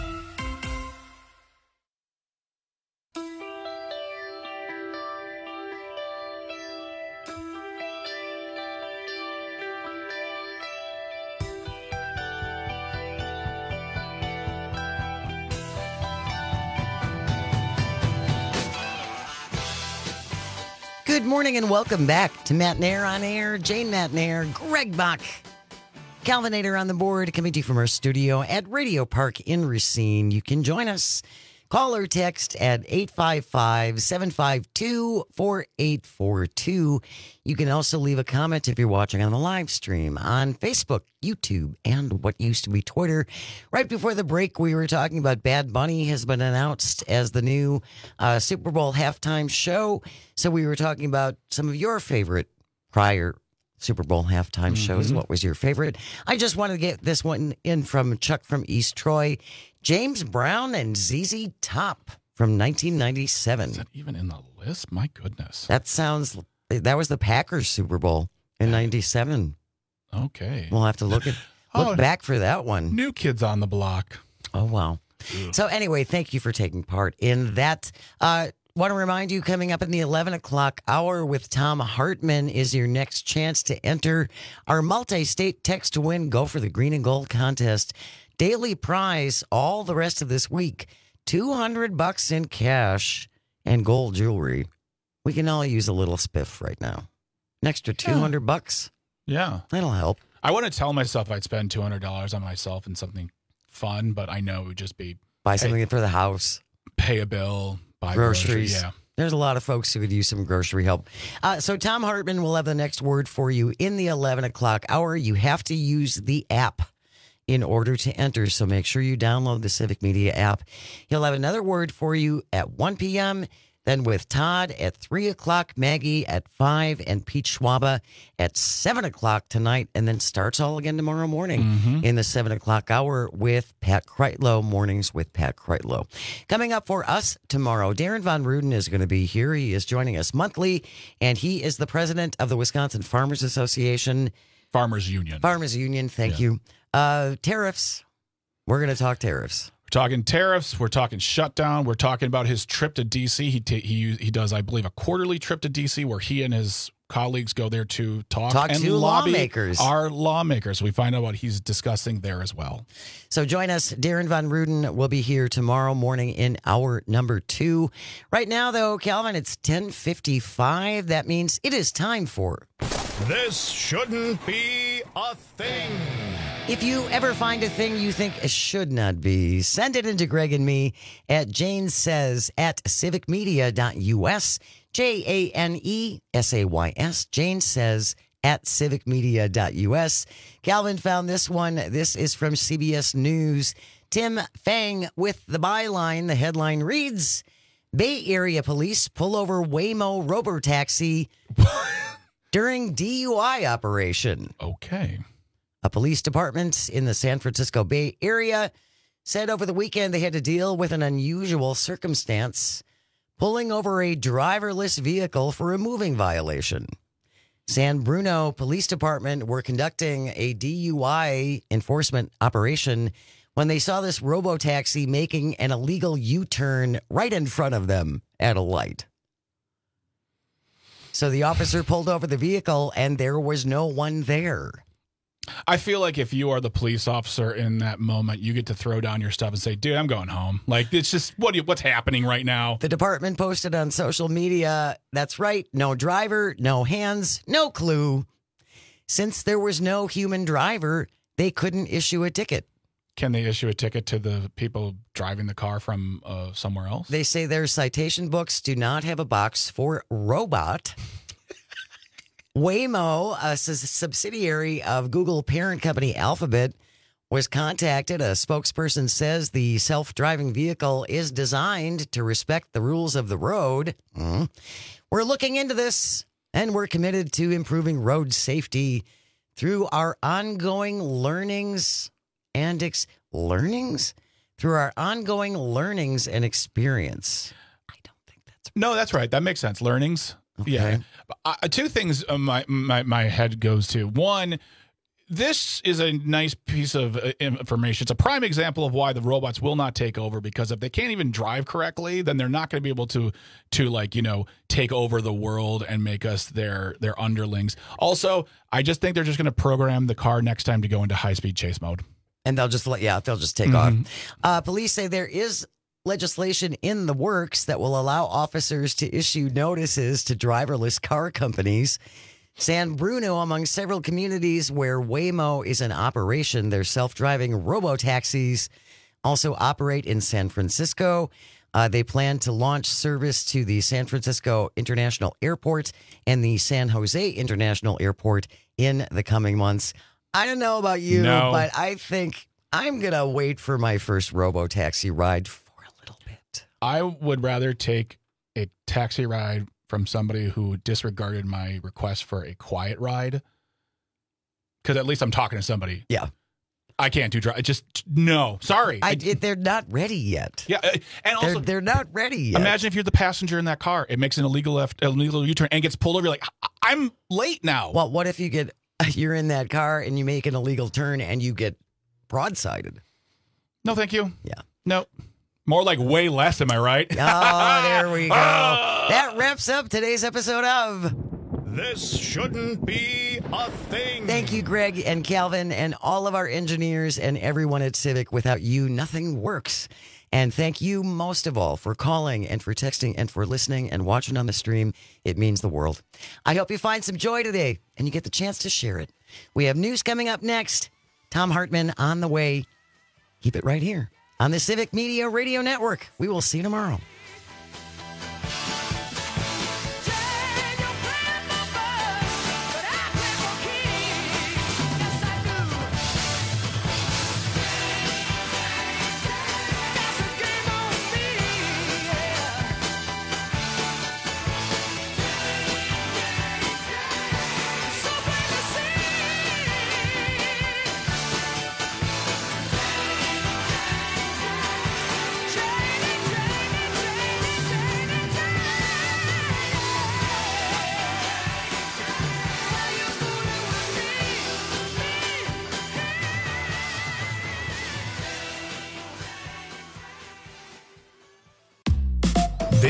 Good morning and welcome back to Matt Nair on Air. Jane Matt Nair, Greg Bach, Calvinator on the board, coming to you from our studio at Radio Park in Racine. You can join us. Call or text at 855-752-4842. You can also leave a comment if you're watching on the live stream on Facebook, YouTube, and what used to be Twitter. Right before the break, we were talking about Bad Bunny has been announced as the new Super Bowl halftime show. So we were talking about some of your favorite prior Super Bowl halftime shows. What was your favorite? I just wanted to get this one in from Chuck from East Troy. James Brown and ZZ Top from 1997. Is that even in the list? My goodness. That was the Packers Super Bowl in 97. Okay. We'll have to look back for that one. New Kids on the Block. Oh, wow. So anyway, thank you for taking part in that. Want to remind you, coming up in the 11 o'clock hour with Tom Hartman is your next chance to enter our multi-state text to win Go for the Green and Gold contest. Daily prize all the rest of this week, $200 in cash and gold jewelry. We can all use a little spiff right now. An extra $200. Yeah. That'll help. I want to tell myself I'd spend $200 on myself and something fun, but I know it would just be... Buy something for the house. Pay a bill. Buy groceries. Yeah. There's a lot of folks who could use some grocery help. So Tom Hartman will have the next word for you in the 11 o'clock hour. You have to use the app in order to enter, so make sure you download the Civic Media app. He'll have another word for you at 1 p.m., then with Todd at 3 o'clock, Maggie at 5, and Pete Schwaba at 7 o'clock tonight, and then starts all again tomorrow morning in the 7 o'clock hour with Pat Kreitlow, Mornings with Pat Kreitlow. Coming up for us tomorrow, Darren Von Ruden is going to be here. He is joining us monthly, and he is the president of the Wisconsin Farmers Association. Farmers Union. Farmers Union, thank you. Tariffs. We're going to talk tariffs. We're talking tariffs. We're talking shutdown. We're talking about his trip to D.C. He does, I believe, a quarterly trip to D.C. where he and his colleagues go there to talk and to lobby lawmakers. Our lawmakers. We find out what he's discussing there as well. So join us. Darren Von Ruden will be here tomorrow morning in hour number 2. Right now, though, Calvin, it's 10:55. That means it is time for... This shouldn't be a thing. If you ever find a thing you think should not be, send it into Greg and me at janesays@civicmedia.us, JANESAYS, janesays@civicmedia.us. Calvin found this one. This is from CBS News. Tim Fang with the byline. The headline reads, Bay Area police pull over Waymo robotaxi during DUI operation. Okay. A police department in the San Francisco Bay Area said over the weekend they had to deal with an unusual circumstance, pulling over a driverless vehicle for a moving violation. San Bruno Police Department were conducting a DUI enforcement operation when they saw this robotaxi making an illegal U-turn right in front of them at a light. So the officer pulled over the vehicle and there was no one there. I feel like if you are the police officer in that moment, you get to throw down your stuff and say, dude, I'm going home. Like, it's just, what's happening right now? The department posted on social media, that's right, no driver, no hands, no clue. Since there was no human driver, they couldn't issue a ticket. Can they issue a ticket to the people driving the car from somewhere else? They say their citation books do not have a box for robot. Waymo, a subsidiary of Google parent company Alphabet, was contacted. A spokesperson says the self-driving vehicle is designed to respect the rules of the road. We're looking into this, and we're committed to improving road safety through our ongoing learnings and and experience. I don't think that's right. No, that's right. That makes sense. Learnings. Okay. Yeah. Two things my head goes to. One, this is a nice piece of information. It's a prime example of why the robots will not take over, because if they can't even drive correctly, then they're not going to be able to take over the world and make us their underlings. Also, I just think they're just going to program the car next time to go into high-speed chase mode. And they'll just take off. Police say there is legislation in the works that will allow officers to issue notices to driverless car companies. San Bruno, among several communities where Waymo is in operation, their self-driving robotaxis also operate in San Francisco. They plan to launch service to the San Francisco International Airport and the San Jose International Airport in the coming months. I don't know about you, but I think I'm going to wait for my first robotaxi ride for a little bit. I would rather take a taxi ride from somebody who disregarded my request for a quiet ride, because at least I'm talking to somebody. Yeah. I can't do drive. No. Sorry. They're not ready yet. Yeah, and also they're not ready yet. Imagine if you're the passenger in that car. It makes an illegal U-turn and gets pulled over. You're like, I'm late now. Well, what if you're in that car and you make an illegal turn and you get broadsided? No, thank you. Yeah. No. More like way less, am I right? Oh, there we go. That wraps up today's episode of This Shouldn't Be a Thing. Thank you, Greg and Calvin, and all of our engineers and everyone at Civic. Without you, nothing works. And thank you most of all for calling and for texting and for listening and watching on the stream. It means the world. I hope you find some joy today and you get the chance to share it. We have news coming up next. Tom Hartman on the way. Keep it right here on the Civic Media Radio Network. We will see you tomorrow.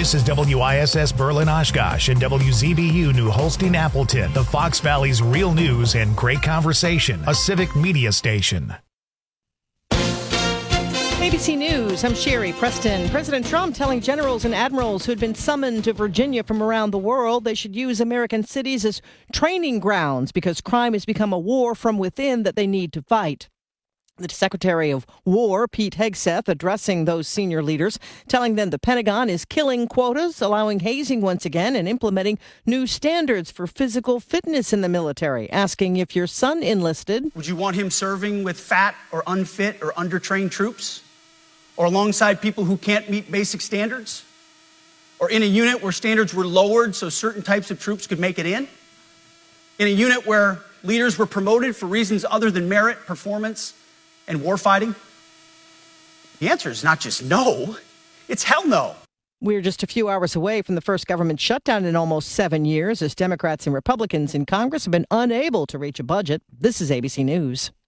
This is WISS Berlin Oshkosh and WZBU New Holstein Appleton, the Fox Valley's real news and great conversation, a civic media station. ABC News, I'm Sherry Preston. President Trump telling generals and admirals who had been summoned to Virginia from around the world they should use American cities as training grounds because crime has become a war from within that they need to fight. The Secretary of War, Pete Hegseth, addressing those senior leaders, telling them the Pentagon is killing quotas, allowing hazing once again, and implementing new standards for physical fitness in the military, asking if your son enlisted. Would you want him serving with fat or unfit or undertrained troops? Or alongside people who can't meet basic standards? Or in a unit where standards were lowered so certain types of troops could make it in? In a unit where leaders were promoted for reasons other than merit, performance, and warfighting? The answer is not just no, it's hell no. We're just a few hours away from the first government shutdown in almost 7 years as Democrats and Republicans in Congress have been unable to reach a budget. This is ABC News.